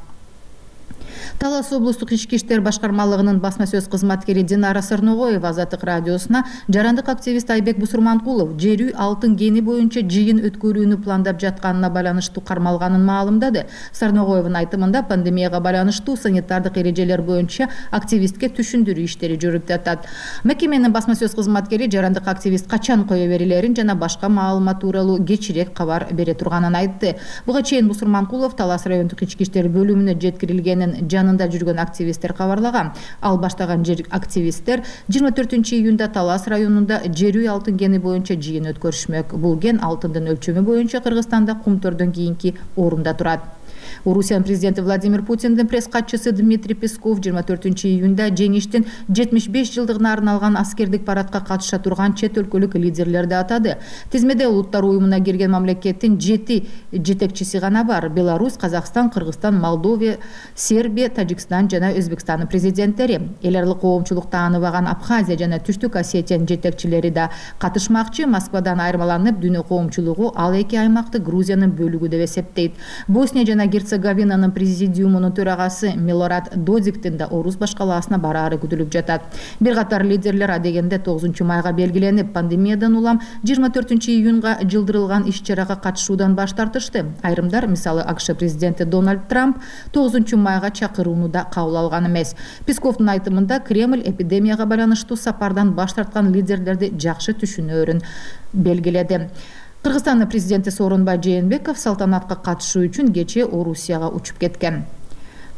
Талас облустук ички иштер башкармалыгынын басма сөз кызматкери Динара Сырногоева Азаттык радиосуна жарандык активист Айбек Бусурманкулов жерүү алтын кени боюнча жыйын өткөрүүнү пландап жатканына байланыштуу кармалганын маалымдады. Сырногоевдун айтымында пандемияга байланыштуу санитардык эрежелер боюнча активистке түшүндүрүү иштери жүрүп жатат. Мекеменин басма сөз кызматкери жарандык активист качан кое берилерин жана башка маалымат тууралуу кечирээк кабар бере турганын айтты. Буга чейин Бусурманкулов Талас райондук ички иштер бөлүмүнө жеткирилгенин жанында жүргөн активисттер кабарлаган. Ал баштаган активисттер 24 июнда Талас районунда жерүү алтын кени боюнча жыйын өткөрүшмөк. Бул кен алтындын өлчөмү боюнча Кыргызстанда кумтөрдөн кийинки орунда турат. Орусиянын президенти Владимир Путиндин пресс катчысы Дмитрий Песков 24 июнда жеңиштин 75 жылдыгына арналган аскердик парадка катыша турган чет өлкөлүк лидерлерди атады. Тизмеде улуттар уюмуна кирген мамлекеттин 7 жетекчиси гана бар. Беларусь, Казакстан, Кыргызстан, Молдова, Сербия, Тажикстан жана Өзбекстандын президенттери. Эл аралык коомчулук тааныбаган Абхазия жана Түштүк Осетиянын жетекчилери да катышмакчы. Москвадан айырмаланып, дүйнө коомчулугу ал эки аймакты Грузиянын бөлүгү деп эсептейт. Босния жана Герцеговинанын президиумунун төрагасы Милорад Додиктин да Орус башкаласына бараары күтүлүп жатат. Бир катар лидерлер адегенде 9 майга белгиленип, пандемиядан улам 24 июнга жылдырылган иш-чарага катышуудан баш тартышты. Айрымдар, мисалы АКШ президенти Дональд Трамп 9 майга чакырууну да кабыл алган эмес. Песковдун айтымында Кремль эпидемияга байланыштуу сапардан баш тарткан лидерлерди жакшы түшүнөөрүн белгиледи. Кыргызстандын президенти Сооронбай Жээнбеков салтанатка катышуу үчүн кечээ Орусияга учуп кеткен.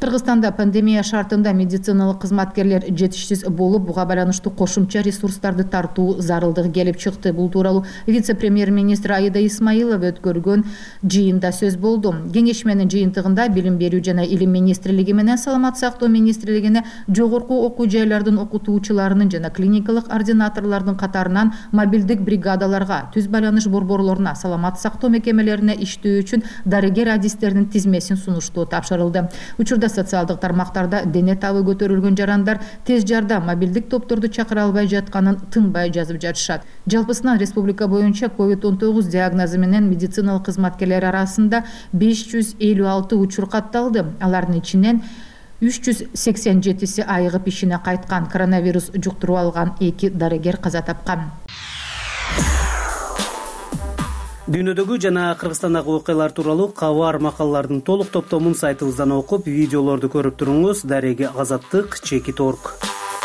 Кыргызстанда пандемия шартында медициналык кызматкерлер жетишсиз болуп, буга байланыштуу кошумча ресурстарды тартуу зарылдыгы келип чыкты. Бул тууралуу вице-премьер-министр Аида Исмаилова өткөргөн жыйында сөз болду. Кеңешменин жыйынтыгында билим берүү жана илим министрлиги менен саламат сактоо министрлигине жогорку окуу жайлардын окутуучуларынын жана клиникалык ординаторлордун катарынан мобилдик бригадаларга, түз байланыш борборлоруна, саламат сактоо мекемелерине иштөө үчүн дарыгер адистердин тизмесин сунуштоо тапшырылды. Учурда социалдык тармактарда дене табы көтөрүлгөн жарандар тез жардам мобилдик топторду чакыра албай жатканын тынбай жазып жатышат. Жалпысынан республика боюнча COVID-19 диагнозу менен медициналык кызматкерлер арасында 556 учур катталды. Алардын ичинен 387 айыгып ишине кайткан. Коронавирус жуктуруп алган 2 дарыгер каза тапкан. Дүйнөдөгү жана Кыргызстандагы окуялар тууралуу кабар макалалардын толук топтомун сайтыбыздан окуп, видеолорду көрүп туруңуз. Дареги Азаттык, Чекит.орг.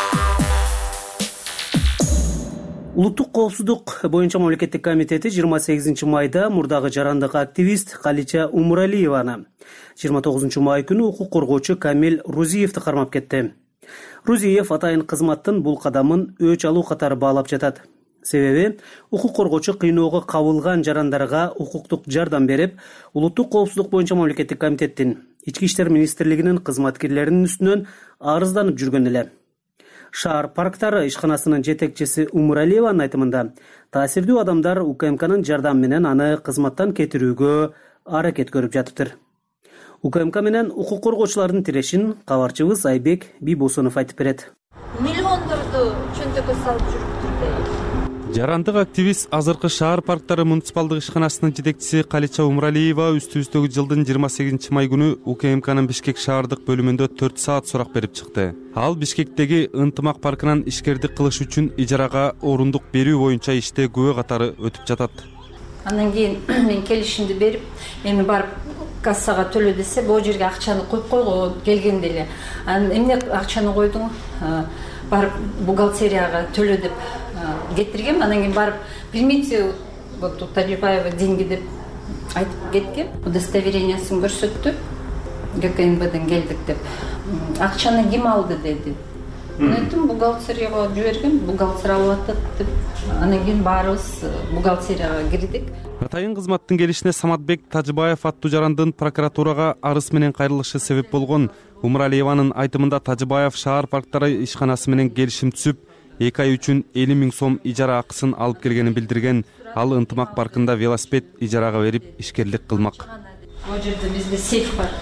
Улуттук коопсуздук боюнча мамлекеттик комитети 28 майда мурдагы жарандык активист Калича Умуралиеваны, 29 май күнү укук коргоочу Камил Рузиевди кармап кетти. Рузиев атайын кызматтын бул кадамын өч алуу катары баалап жатат. Себеби укук коргоочу кыйноого кабылган жарандарга укуктук жардам берип, улуттук коопсуздук боюнча мамлекеттик комитеттин Ички иштер министрлигинин кызматкерлеринин үстүнөн арызданып жүргөн эле. Шаар парктары ишканасынын жетекчиси Умуралиеванын айтымында, таасирдүү адамдар УКМКнын жардамы менен аны кызматтан кетирүүгө аракет көрүп жатыптыр. УКМК менен укук коргоочулардын тирешин кабарчыбыз Айбек Бийбосунов айтып берет. Миллиондорду чөнтөккө салып жүрүптүр. Жарандык активист азыркы шаар парктары муниципалдык ишканасынын жетекчиси Калича Умуралиева үстүбүздөгү жылдын 28 май күнү УКМКнын Бишкек шаардык бөлүмүндө 4 саат сурак берип чыкты. Ал Бишкектеги Ынтымак паркынан ишкердик кылыш үчүн ижарага орундук берүү боюнча иште күбө катары өтүп жатат. Андан кийин мен келишимди берип, эми барып кассага төлө десе, бул жерге акчаны коюп койгон келгенде эле. Эмне акчаны койдуң? Барып бухгалтерияга төлө деп кетиргем. Анан кийин барып примите вот у Талибаева деньги деп айтып кеткем. Удостоверениясын көрсөттү. ГКМБден келдик деп. Акчаны ким алды деди. Мен айттым, бухгалтерияга жибергем, бухгалтер алып атат деп. Анан кийин баарыбыз бухгалтерияга кирдик. Атайын кызматтын келишине Саматбек Тажыбаев аттуу жарандын прокуратурага арыз менен кайрылышы себеп болгон. Умуралиеванын айтымында Тажыбаев шаар парктары ишканасы менен келишим түзүп, 2 ай үчүн 50 000 сом ижара акысын алып келгенин билдирген. Ал Ынтымак паркында велосипед ижарага берип ишкерлик кылмак. Бул жерде бизде сейф бар.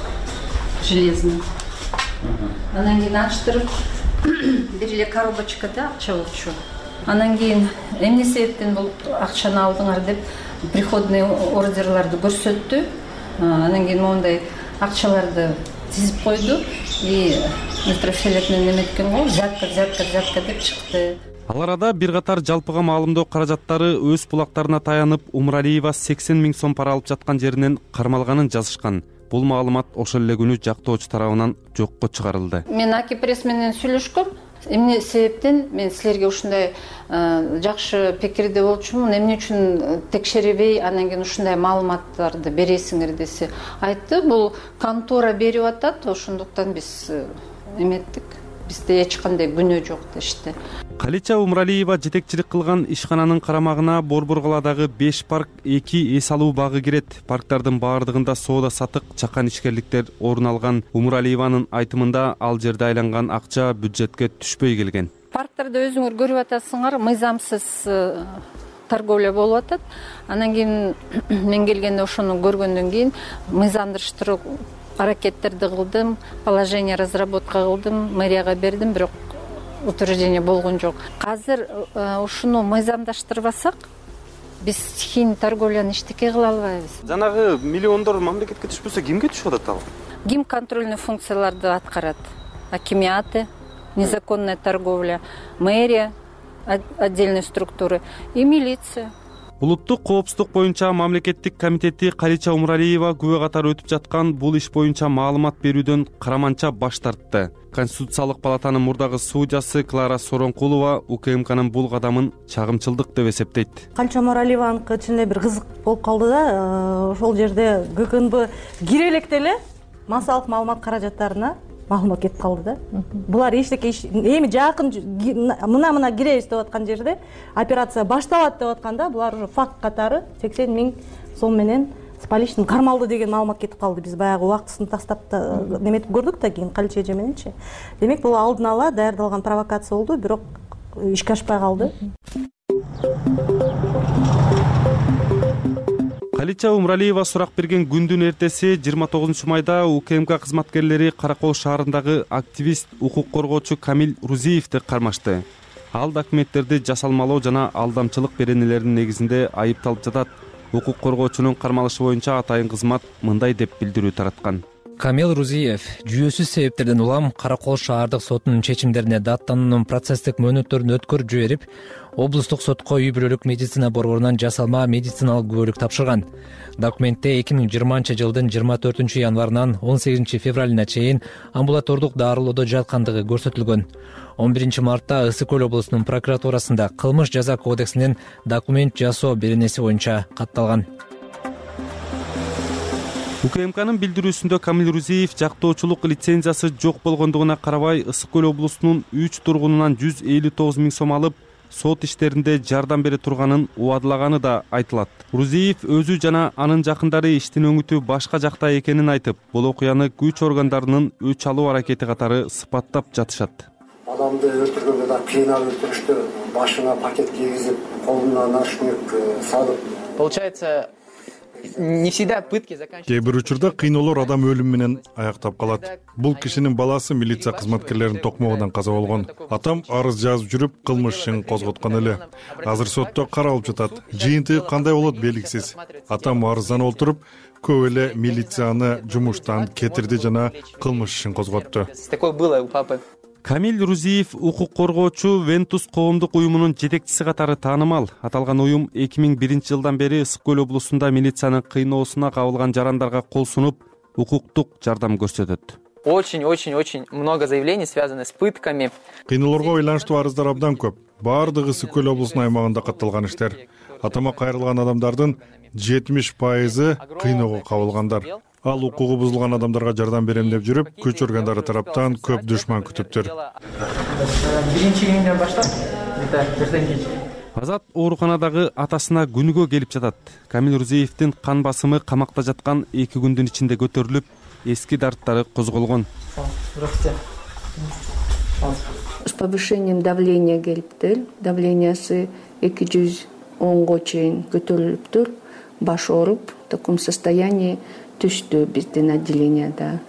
Железный. Анан кийин ачтырып, бир эле коробочкада акча болчу. Анан кийин эмне себептен бул акчаны алдыңар деп приходный ордерларды көрсөттү. Анан кийин мондай акчаларды тизип койду и митрофилет менен эметкен го, взятка деп чыкты. Ал арада бир катар жалпыга маалымдоо каражаттары өз булактарына таянып, Умуралиева 80 000 сом пара алып жаткан жеринен кармалганын жазышкан. Бул маалымат ошол эле күнү жактоочу тарабынан жокко чыгарылды. Мен Аки пресс менен сүйлөшкөм. Эмне себептен мен силерге ушундай жакшы пикирде болчумун, эмне үчүн текшеребей анан кийин ушундай маалыматтарды бересиңер десе, айтты, бул контора берип атат, ошондуктан биз эметтик. Бизде эч кандай күнөө жок дешти. Калича Умуралиева жетекчилик кылган ишкананын карамагына Борбор каладагы 5 парк, 2 эс алуу багы кирет. Парктардын баардыгында соода сатык, чакан ишкерликтер орун алган. Умуралиеванын айтымында ал жерде айланган акча бюджетке түшпөй келген. Парктарда өзүңөр көрүп атасыңар, мыйзамсыз торговля болуп атат. Анан кийин мен келгенде ошону көргөндөн кийин мыйзамдыштыруу аракеттерди кылдым, положение разработка кылдым, мэрияга бердим, бирок утверждение болгон жок. Азыр ушуну мыйзамдаштырбасак, биз стихийный торговляны эчтеке кыла албайбыз. Жанагы миллиондор мамлекетке түшпөсө кимге түшүп атат ал? Ким контрольный функцияларды аткарат? Акимиаты, незаконная торговля, мэрия, отдельные структуры и милиция. Улуттук коопсуздук боюнча мамлекеттик комитети Калича Умуралиева күбө катары өтүп жаткан бул иш боюнча маалымат берүүдөн караманча баш тартты. Конституциялык палатанын мурдагы судьясы Клара Соронкулова УКМКнын бул кадамын чагымчылдык деп эсептейт. Калича Умуралиеваныкы ичинде бир кызык болуп калды да, ошол жерде ГКНБ кире электе эле массалык маалымат каражаттарына маалымат кетип калды да. Булар эчтеке эми жакын мына киребиз деп аткан жерде операция башталат деп атканда булар уже факт катары 80 000 сом менен с поличным кармалды деген маалымат кетип калды. Биз баягы убактысын тастап неметип көрдүк да кийин калече эже мененчи. Демек бул алдын ала даярдалган провокация болду, бирок ишке ашпай калды. Калича Умралиева сурак берген күндүн эртеси 29 майда УКМК кызматкерлери Каракол шаарындагы активист укук коргоочу Камил Рузиевди кармашты. Ал документтерди жасалмалоо жана алдамчылык беренелеринин негизинде айыпталып жатат. Укук коргоочунун кармалышы боюнча атайын кызмат мындай деп билдирүү тараткан. Камил Рузиев жүйөсүз себептерден улам Каракол шаардык сотунун чечимдерине даттануунун процесстик мөөнөттөрүн өткөрүп жиберип, облустук сотко үй бүлөлүк медицина борборунан жасалма медициналык күбөлүк тапшырган. Документте 2020-жылдын 24 январынан 18 февралына чейин амбулатордук дарылоодо жаткандыгы көрсөтүлгөн. 11 мартта Ысык Көл облусунун прокуратурасында кылмыш жаза кодексинин документ жасоо беренеси боюнча катталган. УКМКнын билдирүүсүндө Камил Рузиев жактоочулук лицензиясы жок болгондугуна карабай Ысык Көл облусунун 3 тургунунан 159 000 сом алып, сот иштеринде жардам бере турганын убадылаганы да айтылат. Рузиев өзү жана анын жакындары иштин өңүтү башка жакта экенин айтып, бул окуяны күч органдарынын өч алуу аракети катары сыпаттап жатышат. Адамды өлтүргөндө да кыйнап өлтүрүштү, башына пакет кийгизип, колуна наручник салып. Получается, не всегда пытки заканчиваются. Кээ бир учурда кыйноолор адам өлүмү менен аяктап калат. Бул кишинин баласы милиция кызматкерлеринин токмогунан каза болгон. Атам арыз жазып жүрүп, кылмыш ишин козготкон эле. Азыр сотто каралып жатат. Жыйынтыгы кандай болот белгисиз. Атам арызданып отуруп, көп эле милицияны жумуштан кетирди жана кылмыш ишин козготту. Такое было у папы. Камил Рузиев укук коргоочу Вентус коомдук уюмунун жетекчиси катары таанымал. Аталган уюм 2001 жылдан бери Ысык Көл облусунда милициянын кыйноосуна кабылган жарандарга кол сунуп, укуктук жардам көрсөтөт. Очень много заявлений, связанных с пытками. Кыйноолорго байланыштуу арыздар абдан көп. Баардыгы Ысык Көл облусунун аймагында катталган иштер. Атама кайрылган адамдардын 70% кыйноого кабылгандар. Ал укугу бузулган адамдарга жардам берем деп жүрүп, күч органдары тараптан көп душман күтүптүр. Биринчи күндөн баштап, Азат ооруканадагы атасына күнүгө келип жатат. Камил Рузиевдин кан басымы камакта жаткан 2 күндүн ичинде көтөрүлүп, эски дарттары козголгон. С повышением давления келиптир. Давлениясы 210го чейин көтөрүлүптүр. Баш ооруп, в таком состоянии түштү биздин отделенияда.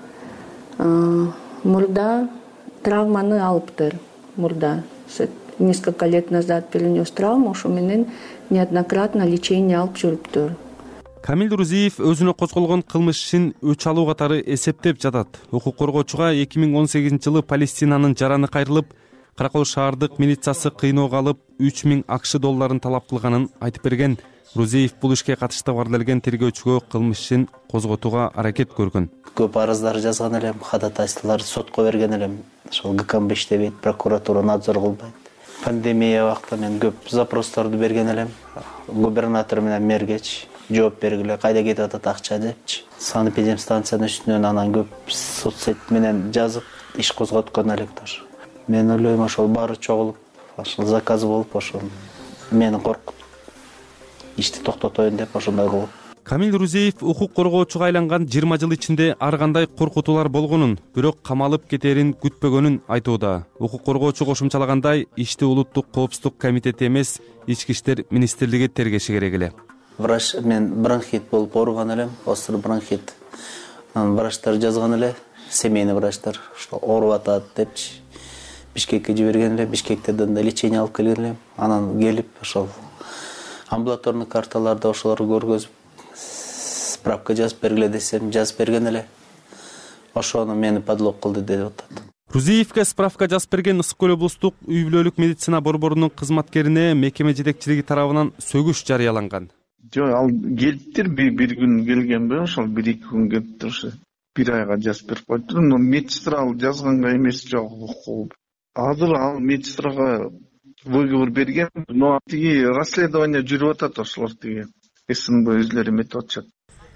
Мурда травманы алыптыр. Мурда несколько лет назад перенес травму, ошо менен неоднократно лечение алып жүрүптүр. Камил Рузиев өзүнө козголгон кылмыш ишин өч алуу катары эсептеп жатат. Укук коргоочуга 2018 жылы Палестинанын жараны кайрылып, Каракол шаардык милициясы кыйноого алып, 3000 АКШ долларын талап кылганын айтып берген. Рузиев бул ишке катышты бардырген тергөөчүгө кылмыш ишин козготууга аракет көргөн. Көп арыздар жазган элем, ходатайстволор сотко берген элем. Ошол ГКМБ иштебейт, прокуратура надзор кылбайт. Пандемия убактында мен көп запростарды берген элем. Губернатор менен мэргечи жооп бергиле, кайда кетип атат акча депчи. Санэпидемстанциянын үстүнөн анан көп соцсет менен жазып иш козготкон элек даже. Мен ойлойм ошол баары чогулуп, ошол заказ болуп, ошол мени коркутуп ишти токтотоюн деп ошондой кылып. Камил Рузиев укук коргоочуга айланган 20 жыл ичинде ар кандай коркутуулар болгонун, бирок камалып кетерин күтпөгөнүн айтууда. Укук коргоочу кошумчалагандай, ишти улуттук коопсуздук комитети эмес, Ички иштер министрлиги тергеши керек эле. Мен бронхит болуп ооруган элем, остр бронхит. Врачтар жазган эле, семейный врачтар, ошо ооруп атат депчи. Бишкекке жиберген эле, Бишкектерден да лечение алып келген элем. Анан келип ошол амбулаторный карталарды ошолорду көргөзүп, справка жазып бергиле десем, жазып берген эле. Ошону мени подлог кылды деп атат. Рузиевке справка жазып берген Ысык Көл облустук үй бүлөлүк медицина борборунун кызматкерине мекеме жетекчилиги тарабынан сөгүш жарыяланган. Жок, ал келиптир, бир күн келгенби, ошол 1-2 күн келиптир, ошо 1 айга жазып берип коюптур. Но медсестра ал жазганга эмес жок. Азыр ал медсестрага выговор берген, но тиги расследование жүрүп атат, ошолор тиги СНБ өзлөрү эметип атышат.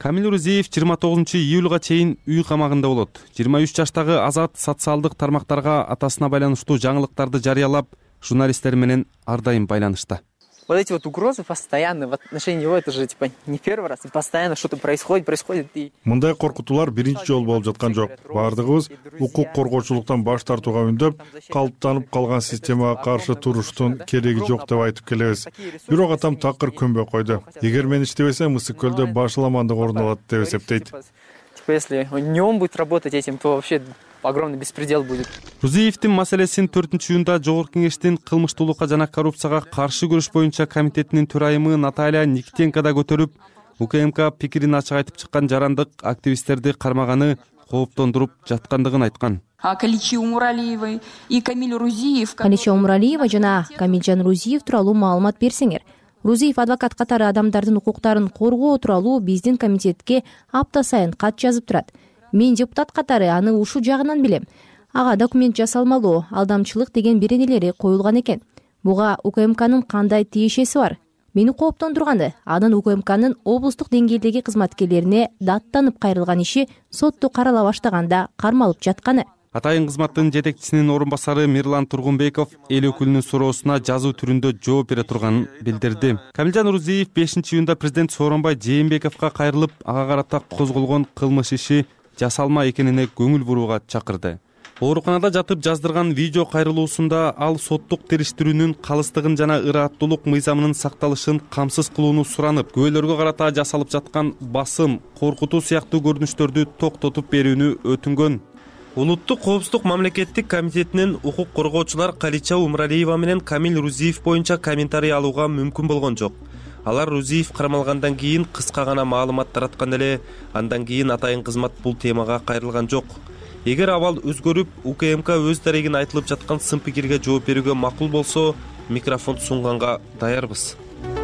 Камил Рузиев 29-июлга чейин үй камагында болот. 23 жаштагы Азат социалдык тармактарга атасына байланыштуу жаңылыктарды жарыялап, журналисттер менен ар дайым байланышта. Вот эти вот угрозы постоянно в отношении него, это же типа не первый раз, и постоянно что-то происходит и... Мындай коркутуулар биринчи жолу болуп жаткан жок. Бардыгыбыз укук коргоочулуктан баш тартууга үндөп, калыптанып калган системага каршы туруштун кереги жок деп айтып келебиз. Бирок атам такыр көнбөй койду. Эгер мен иштебесем, Ысык көлдө башаламандык орун алат деп эсептейт. Типа если не он будет работать этим, то вообще огромный беспредел будет. Рузиевдин маселесин 4-июнда Жогорку Кеңештин кылмыштуулукка жана коррупцияга каршы күрөш боюнча комитетинин төрайымы Наталья Никитенко да көтөрүп, УКМК пикирин ачык айтып чыккан жарандык активисттерди кармаганы кооптондуруп жаткандыгын айткан. Калича Умуралиева и Камиль Рузиев. Калича Умуралиева жана Камилжан Рузиев тууралуу маалымат берсеңер. Рузиев адвокат катары адамдардын укуктарын коргоо тууралуу биздин комитетке апта сайын кат жазып турат. Мен депутат катары аны ушул жагынан билем. Ага документ жасалмалуу, алдамчылык деген беренелери коюлган экен. Буга УКМКнын кандай тиешеси бар? Мени кооптондурганы, анын УКМКнын облустук деңгээлдеги кызматкерлерине даттанып кайрылган иши сотту карала баштаганда кармалып жатканы. Атайын кызматтын жетекчисинин орун басары Мирлан Тургунбеков эл өкүлүнүн суроосуна жазуу түрүндө жооп бере турганын билдирди. Камилжан Рузиев 5-июнда президент Сооронбай Жээнбековго кайрылып, ага карата козголгон кылмыш иши жасалма экенине көңүл бурууга чакырды. Ооруканада жатып жаздырган видео кайрылуусунда ал соттук териштирүүнүн калыстыгын жана ырааттуулук мыйзамынын сакталышын камсыз кылууну суранып, күбөлөргө карата жасалып жаткан басым, коркутуу сыяктуу көрүнүштөрдү токтотуп берүүнү өтүнгөн. Улуттук коопсуздук мамлекеттик комитетинин укук коргоочулар Калича Умуралиева менен Камиль Рузиев боюнча комментарий алууга мүмкүн болгон жок. Алар Рузиев кармалгандан кийин кыска гана маалымат тараткан эле, андан кийин атайын кызмат бул темага кайрылган жок. Эгер абал өзгөрүп, УКМК өз дарегин айтылып жаткан сын пикирге жооп берүүгө макул болсо, микрофон сунганга даярбыз.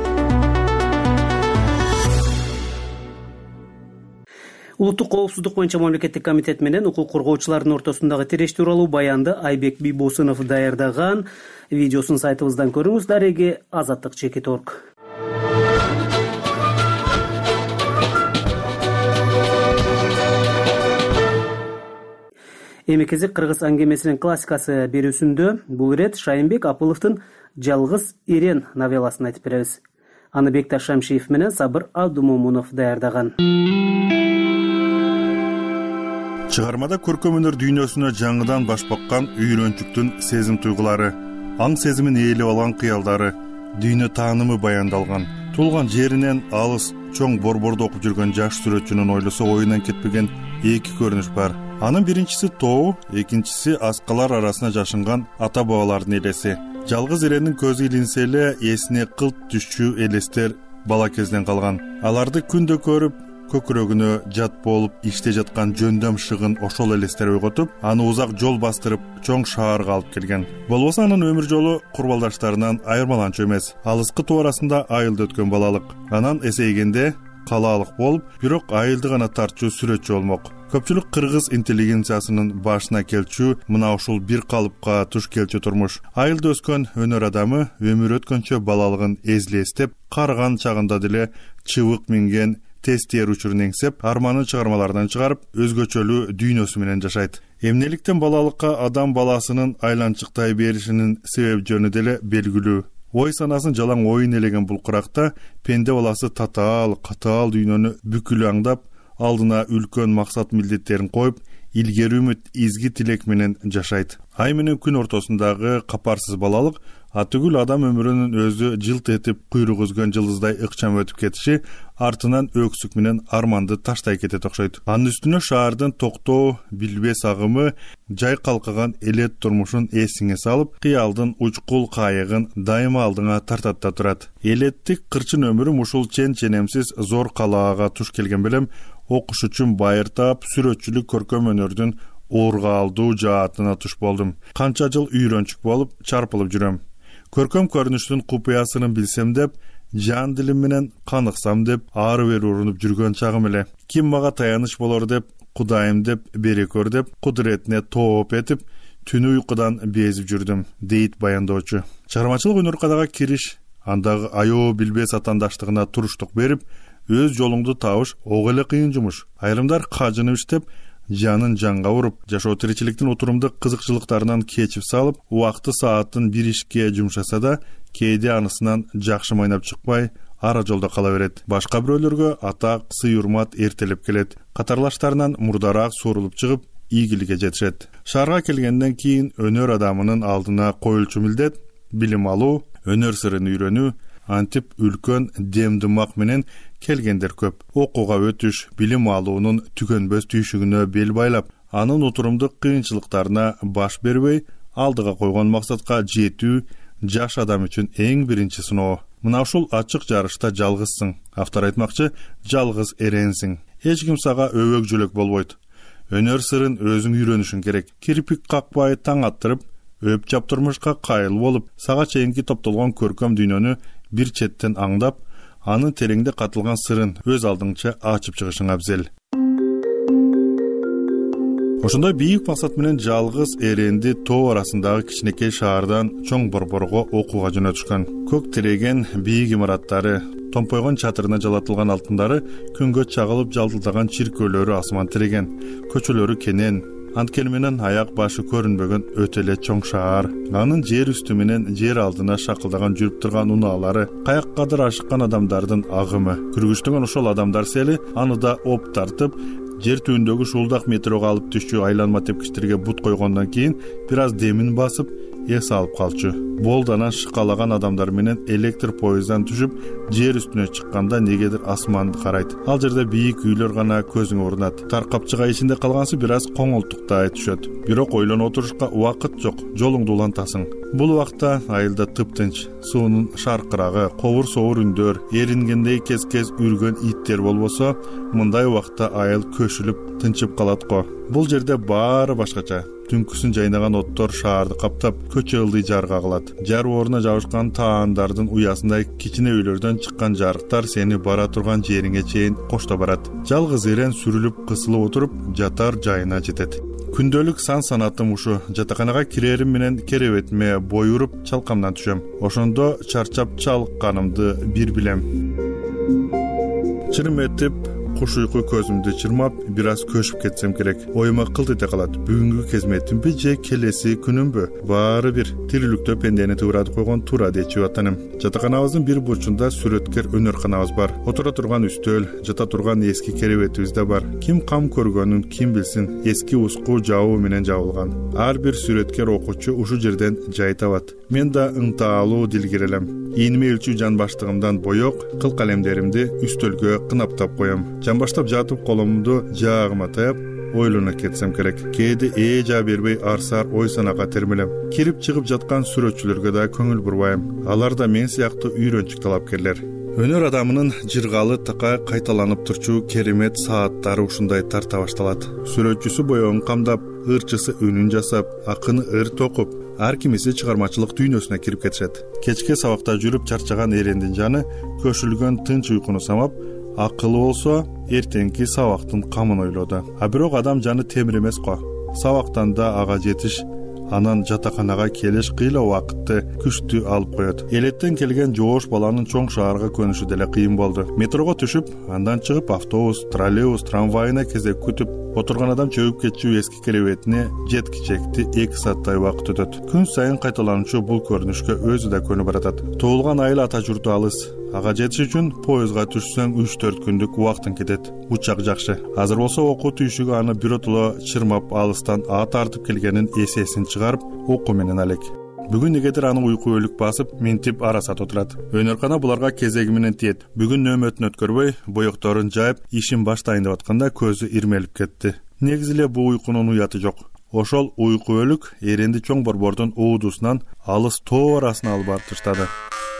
Улуттук коопсуздук боюнча мамлекеттик комитет менен укук коргоочулардын ортосундагы тирештүү тууралуу баянды Айбек Бийбосунов даярдаган. Видеосун сайтыбыздан көрүңүз. Дареги Азаттык.org. Эми кезек кыргыз аңгемесинин классикасы берүүсүндө бул ирет Шайынбек Апыловдун Жалгыз Ирен новелласын айтып беребиз. Аны Бекташ Шамшиев менен Сабыр Абдумомунов даярдаган. Чыгармада көркөм өнөр дүйнөсүнө жаңыдан баш баккан үйрөнчүктүн сезим туйгулары, аң сезимин ээлеп алган кыялдары, дүйнө таанымы баяндалган. Туулган жеринен алыс, чоң борбордо окуп жүргөн жаш сүрөтчүнүн ойлосо оюнан кетпеген эки көрүнүш бар. Анын биринчиси тоо, экинчиси аскалар арасына жашынган ата бабалардын элеси. Жалгыз Иренин көзү илинсе эле эсине кылт түшчү элестер бала кезден калган. Аларды күндө көрүп, көкүрөгүнө жат болуп иште жаткан жөндөм шыгын ошол элестер ойготуп, аны узак жол бастырып, чоң шаарга алып келген. Болбосо анын өмүр жолу курбалдаштарынан айырмаланчу эмес. Алыскы тоо арасында айылда өткөн балалык. Анан эсейгенде калаалык болуп, бирок айылды гана тартчу сүрөтчү болмок. Көпчүлүк кыргыз интеллигенциясынын башына келчү мына ушул бир калыпка туш келчү турмуш. Айылда өскөн өнөр адамы өмүр өткөнчө балалыгын эзлестеп, карыган чагында деле чыбык минген тез тер учурун эңсеп, арманын чыгармалардан чыгарып, өзгөчөлүү дүйнөсү менен жашайт. Эмнеликтен балалыкка адам баласынын айланчыктай беришинин себеп жөнү деле белгилүү. Ой санасын жалаң оюн элеген бул кыракта пенде баласы татаал, катаал дүйнөнү бүкүлү аңдап, алдына үлкөн максат милдеттерин коюп, илгери үмүт, изги тилек менен жашайт. Ай менен күн ортосундагы капарсыз балалык атүгүл адам өмүрүнүн өзү жылт этип куйрук үзгөн жылдыздай ыкчам өтүп кетиши артынан өксүк менен арманды таштай кетет окшойт. Анын үстүнө шаардын токтоо, билбес агымы жай калкаган элет турмушун эсиңе салып, кыялдын учкул кайыгын дайыма алдыңа тартат да турат. Элеттик кырчын өмүрүм ушул чен-ченемсиз зор калаага туш келген белем, окуш үчүн байыртап, сүрөтчүлүк көркөм өнөрдүн уурга алдуу жаатына туш болдум. Канча жыл үйрөнчүк болуп, чарпылып жүрөм. Көркөм көрүнүштүн купуясын билсем деп, жан дилим менен каныксам деп, ары бери урунуп жүргөн чагым эле. Ким мага таяныч болор деп, Кудайым деп, берекөр деп, кудуретине тооп этип, түнү уйкудан безип жүрдүм, дейт баяндоочу. Чыгармачылык өнөр кадага кириш, андагы аябуу билбес атандаштыгына туруштук берип, өз жолуңду табыш ого эле кыйын жумуш. Айрымдар кажынып иштеп, жанын жанга уруп, жашоо тиричиликтин отурумдук кызыкчылыктарынан кечип салып, убакты саатын бир ишке жумшаса да, кээде анысынан жакшы майнап чыкпай, ара жолдо кала берет. Башка бирөөлөргө атак, сый-урмат эртелеп келет. Катарлаштарынан мурдараак суурулуп чыгып, ийгиликке жетишет. Шаарга келгенден кийин өнөр адамынын алдына коюлчу милдет билим алуу, өнөр сырын үйрөнүү, антип үлкөн демдимак менен келгендер көп. Окууга өтүш, билим алуунун түгөнбөс түйшүгүнө бел байлап, анын отурумдук кыйынчылыктарына баш бербей, алдыга койгон максатка жетүү жаш адам үчүн эң биринчи сыноо. Мына ушул ачык жарышта жалгызсың. Автор айтмакчы, жалгыз эренсиң. Эч ким сага өбөк жөлөк болбойт. Өнөр сырын өзүң үйрөнүшүң керек. Кирпик какпай таң аттырып, өп чаптырмышка кайыл болуп, сага чейинки топтолгон көркөм дүйнөнү бир четтен аңдап, анын тереңде катылган сырын өз алдыңча ачып чыгышың абзел. Ошондой бийик максат менен жалгыз эренди тоо арасындагы кичинекей шаардан чоң борборго окууга жөнөтүшкөн. Көк тиреген бийик имараттары, томпойгон чатырына жалатылган алтындары, күнгө чагылып жалдылдаган чиркөөлөрү асман тиреген, көчөлөрү кенен, анткени менен аяк башы көрүнбөгөн өтө эле чоң шаар. Анын жер үстү менен жер алдына шакылдаган жүрүп турган унаалары, каяккадыр ашыккан адамдардын агымы. Күргүчтөгөн ошол адамдар сели аны да оп тартып, жер түбүндөгү шуулдак метрого алып түшчү айланма тепкичтерге бут койгондон кийин бир аз демин басып, эс алып калчу. Болданан шыкалаган адамдар менен электр поездан түшүп, жер үстүнө чыкканда негедир асманды карайт. Ал жерде бийик үйлөр гана көзүңө урунат. Таркапчыга ичинде калгансы бир аз коңолтуктай түшөт. Бирок ойлонуп отурушка убакыт жок, жолуңду улантасың. Бул убакта айылда тыптынч, суунун шаркырагы, ковур-совур үндөр, эрингендей кез-кез үргөн иттер болбосо, мындай убакта айыл көшүлүп, тынчып калат го. Бул жерде баары башкача. Түнкүсүн жайнаган оттор шаарды каптап, көчө ылдый жарга кылат. Жар ордуна жабышкан таандардын уясындай кичине үйлөрдөн чыккан жарыктар сени бара турган жериңе чейин кошто барат. Жалгыз эрен сүрүлүп, кысылып отуруп, жатар жайына жетет. Күндөлүк сан санатым ушу. Жатаканага кирерим менен керебетиме бой уруп, чалкамдан түшөм. Ошондо чарчап чалыкканымды бир билем. Чырым этип, куш уйку көзүмдү чырмап, бир аз көшүп кетсем керек. Оюма кылт эте калат. Бүгүнкү кезметимби же келеси күнүмбү? Баары бир. Тирүүлүктө пендени тууратып койгон тура дечү атаным. Жатаканабыздын бир бурчунда сүрөткер өнөрканабыз бар. Отура турган үстөл, жата турган эски керебетибиз да бар. Ким кам көргөнүн ким билсин, эски уску жабуу менен жабылган. Ар бир сүрөткер окуучу ушул жерден жай табат. Мен да ыңтаалуу дилгер элем. Ийниме өлчү жан баштыгымдан боек, кыл калемдеримди үстөлгө кынаптап коем. Жамбаштап жатып колумду жаагыма таяп, ойлоно кетсем керек. Кээде жаа бербей арсар ой санага термелем. Кирип чыгып жаткан сүрөтчүлөргө да көңүл бурбайм. Алар да мен сыяктуу үйрөнчүк талапкерлер. Өнөр адамынын жыргалы такай кайталанып турчу керемет сааттары ушундай тарта башталат. Сүрөтчүсү боегун камдап, ырчысы үнүн жасап, акыны ыр токуп, ар кимиси чыгармачылык дүйнөсүнө кирип кетишет. Кечке сабакта жүрүп чарчаган эрендин жаны көшүлгөн тынч уйкуну самап, акылы болсо эртеңки сабактын камын ойлоду. А бирок адам жаны темир эмес го. Сабактан да ага жетиш, анан жатаканага келиш кыйла убакытты күчтүү алып коет. Элеттен келген жоош баланын чоң шаарга көнүшү деле кыйын болду. Метрого түшүп, андан чыгып автобус, троллейбус, трамвайына кезек күтүп, отурган адам чөгүп кетчү эски керебетине жеткичекти 2 сааттай убакыт өтөт. Күн сайын кайталануучу бул көрүнүшкө өзү да көнүп баратат. Туулган айыл ата журту алыс. Ага жетиш үчүн поездга түшсөң 3-4 күндүк убактың кетет. Учак жакшы. Азыр болсо окуу түйшүгү аны биротоло чырмап алыстан ат тартып келгенин эсесин чыгарып, окуу менен алек. Бүгүн негедир аны уйку өлүк басып, ментип арасат отурат. Өнөркана буларга кезеги менен тиет. Бүгүн нөөмөтүн өткөрбөй, боекторун жайып, ишин баштайын деп атканда көзү ирмелип кетти. Негизи эле бул уйкунун уяты жок. Ошол уйку өлүк эренди чоң борбордун уудусунан алыс тоо арасына алып барып таштады.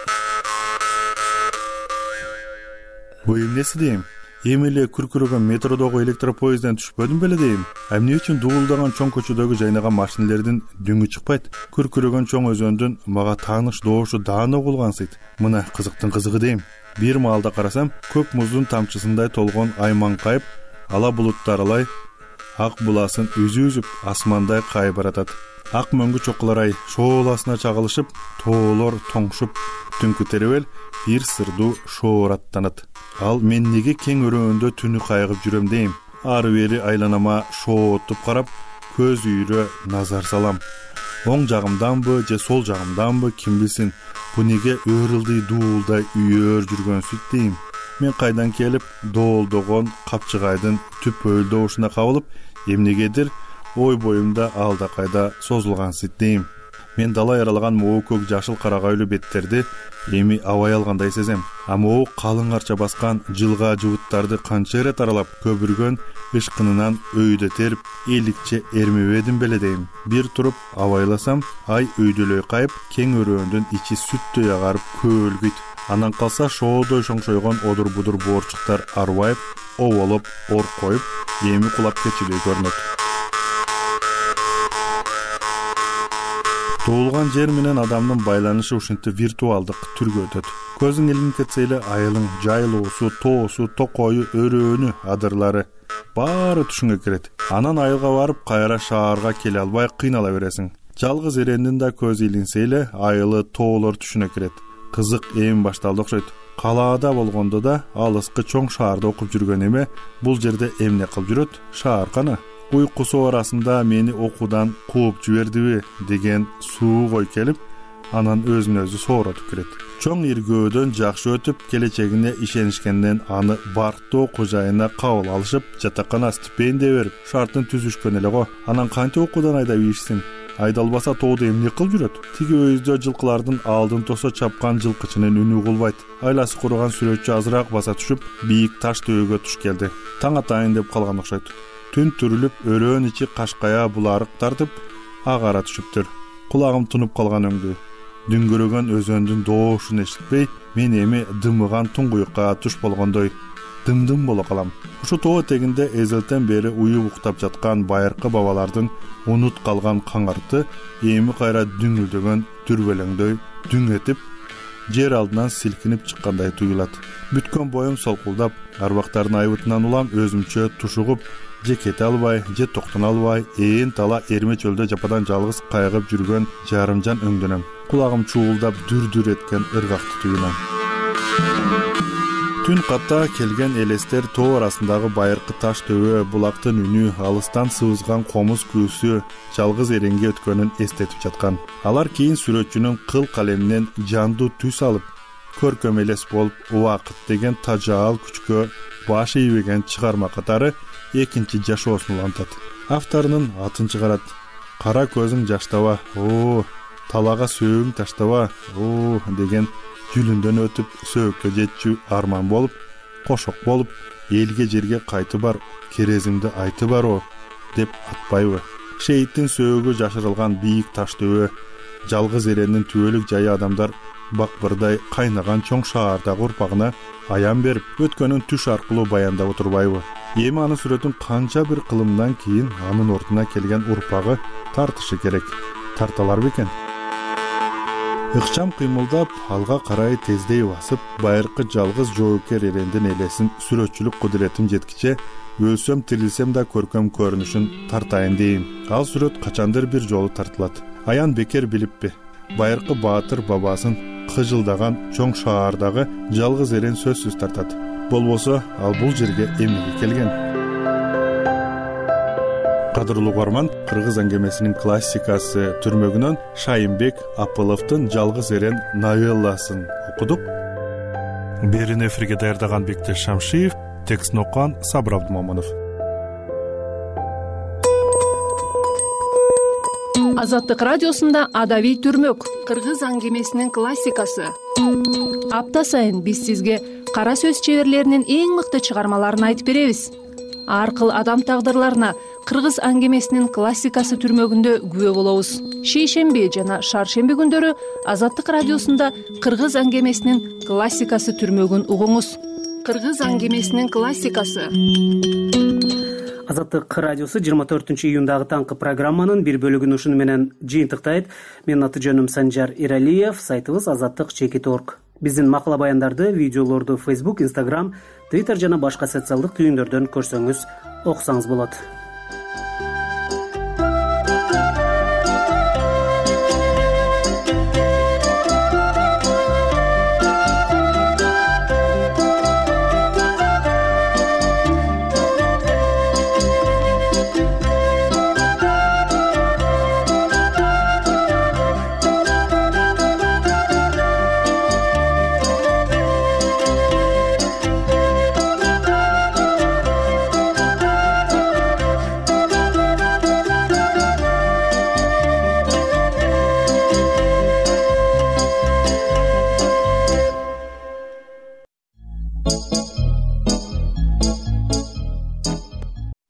Бу эмнеси дейм? Эми эле күркүрөгөн метродогу электропоезден түшпөдүм беле дейм. Эмне үчүн дуулдаган чоң көчөдөгү жайнаган машинелердин дүңү чыкпайт? Күркүрөгөн чоң өзөндүн мага тааныш доошу даана угулгансыйт. Мына кызыктын кызыгы дейм. Бир маалда карасам, көк муздун тамчысындай толгон айман кайып, ала булуттар алай ак буласын үзүп асмандай кайып баратат. ак мөңгү чокулар шооласына чагылышып, тоолор тоңшуп, түнкү теребел бир сырдуу шоор аттанат. Ал мен неге кең өрөөндө түнү кайгып жүрөм дейм. Ары бери айланама шоотуп карап, көз үйрө назар салам. Оң жагымданбы же сол жагымданбы ким билсин, бу неге өрүлдүй дуулдай үйөр жүргөн сүт дейм. Мен кайдан келип, доолдогон капчыгайдын түп өлдөушуна кабылып, эмнегедир ой боюмда алда кайда созулган ситтейм. Мен дала яралаган могу көк жашыл карагайлуу беттерди эми абай алгандай сезем. Могу калың арча баскан жылга жыбыттарды канча ирет аралап, көбүргөн ышкынынан өйдө терип, эликче эрмебедим беле дейм. Бир туруп абайласам, ай өйдөлөй кайып, кең өрөөндүн ичи сүттөй агарып көлгүйт. Анан калса шоодой шоңшойгон одур-будур боорчуктар арбайып, оболоп, ор коюп, эми кулап кетчүдөй көрүнөт. Туылган жер менен адамдын байланышы ушинтип виртуалдык түргө өтөт. Көзүң илинип кетсе эле айылың, жайлоосу, тоосу, токою, өрөөнү, адырлары баары түшүңө кирет. Анан айылга барып, кайра шаарга келе албай кыйнала бересиң. Жалгыз эрендин да көзү илинсе эле айылы, тоолор түшүнө кирет. Кызык эми башталды окшойт. Калаада болгондо да алыскы чоң шаарда окуп жүргөн эме бул жерде эмне кылып жүрөт? Шаар кана? Уйкусу арасында мени окуудан кууп жибердиби деген суук ой келип, анан өзүн өзү сооротуп кирет. Чоң иргөөдөн жакшы өтүп, келечегине ишенишкенден аны барктуу окуу жайына кабыл алышып, жатакана стипендия берип, шартын түзүшкөн эле го. Анан канча окуудан айдап ийишсин? Айдалбаса тоодо эмне кылып жүрөт? Тиги өйдө жылкылардын алдын тосо чапкан жылкычынын үнү угулбайт. Айласы куруган сүрөтчү азыраак баса түшүп, бийик таш төбөгө туш келди. Таң атайын деп калган окшойт. Түн түрүлүп, өрөөн ичи кашкая буларык тартып, агара түшүптүр. Кулагым тунуп калган өңдү. Дүңгүрөгөн өзөндүн доошун эшитпей, мен эми дымыган туңгуюкка туш болгондой дым-дым боло калам. Ушу тоо этегинде эзелтен бери уюп уктап жаткан байыркы бабалардын унут калган каңарты эми кайра дүңүлдөгөн дүрбөлөңдөй дүң этип, жер алдынан силкинип чыккандай туюлат. Бүткөн боюм солкулдап, арбактардын айбытынан улам өзүмчө тушугуп, же кете албай, же токтоно албай, тала эрме чөлдө жападан жалгыз кайгып жүргөн жарымжан өңдөнөм. Кулагым чуулдап дүр-дүр эткен ыргакты туюнам. Түн ката келген элестер тоо арасындагы байыркы таш төбө, булактын үнү, алыстан сыбызган комуз күүсү жалгыз эренге өткөнүн эстетип жаткан. Алар кийин сүрөтчүнүн кыл калеминен жандуу түс алып, көркөм элес болуп, убакыт деген тажаал күчкө баш ийбеген чыгарма катары экинчи жашоосун улантат. Авторунун атын чыгарат. Кара көзүң жаштаба, талага сөөң таштаба, деген жүлүндөн өтүп сөөккө жетчү арман болуп, кошок болуп, элге жерге кайты бар, керезимди айты бар деп атпайбы? Шейиттин сөөгү жашырылган бийик таш төбө, жалгыз эрендин түбөлүк жайы адамдар бакбырдай кайнаган чоң шаардагы урпагына аян берип, өткөнүн түш аркылуу баяндап отурбайбы? Эми анын сүрөтүн канча бир кылымдан кийин анын ордуна келген урпагы тартышы керек. Тарталар бекен? Ыкчам кыймылдап, алга карай тездей басып, байыркы жалгыз жоокер эрендин элесин сүрөтчүлүк кудуретим жеткиче, өлсөм тирилсем да көркөм көрүнүшүн тартайын дейм. Ал сүрөт качандыр бир жолу тартылат. Аян бекер билиппи? Байыркы баатыр бабасын кыжылдаган чоң шаардагы жалгыз эрен сөзсүз тартат. Болбосо, ал бул жерге эмнеге келген? Кадырлуу угарман, кыргыз аңгемесинин классикасы түрмөгүнөн Шайынбек Апыловдун жалгыз эрен новелласын окудук. Берин эфирге даярдаган Бектеш Шамшиев, текстин окуган Сабыр Абдымомунов. Азаттык радиосунда Адабий түрмөк, кыргыз аңгемесинин классикасы. Апта сайын биз сизге кара сөз чеберлеринин эң мыкты чыгармаларын айтып беребиз. Ар кыл адам тагдырларына кыргыз аңгемесинин классикасы түрмөгүндө күбө болобуз. Шейшемби жана шаршемби күндөрү Азаттык радиосунда кыргыз аңгемесинин классикасы түрмөгүн угуңуз. Кыргыз аңгемесинин классикасы. Азаттык радиосу 24-июндагы таңкы программанын бир бөлүгүн ушуну менен жыйынтыктайт. Менин аты жөнүм Санжар Эралиев, сайтыбыз azattik.org. Биздин макала баяндарды, видеолорду Facebook, Instagram, Twitter жана башка социалдык түйүндөрдөн көрсөңүз, окусаңыз болот.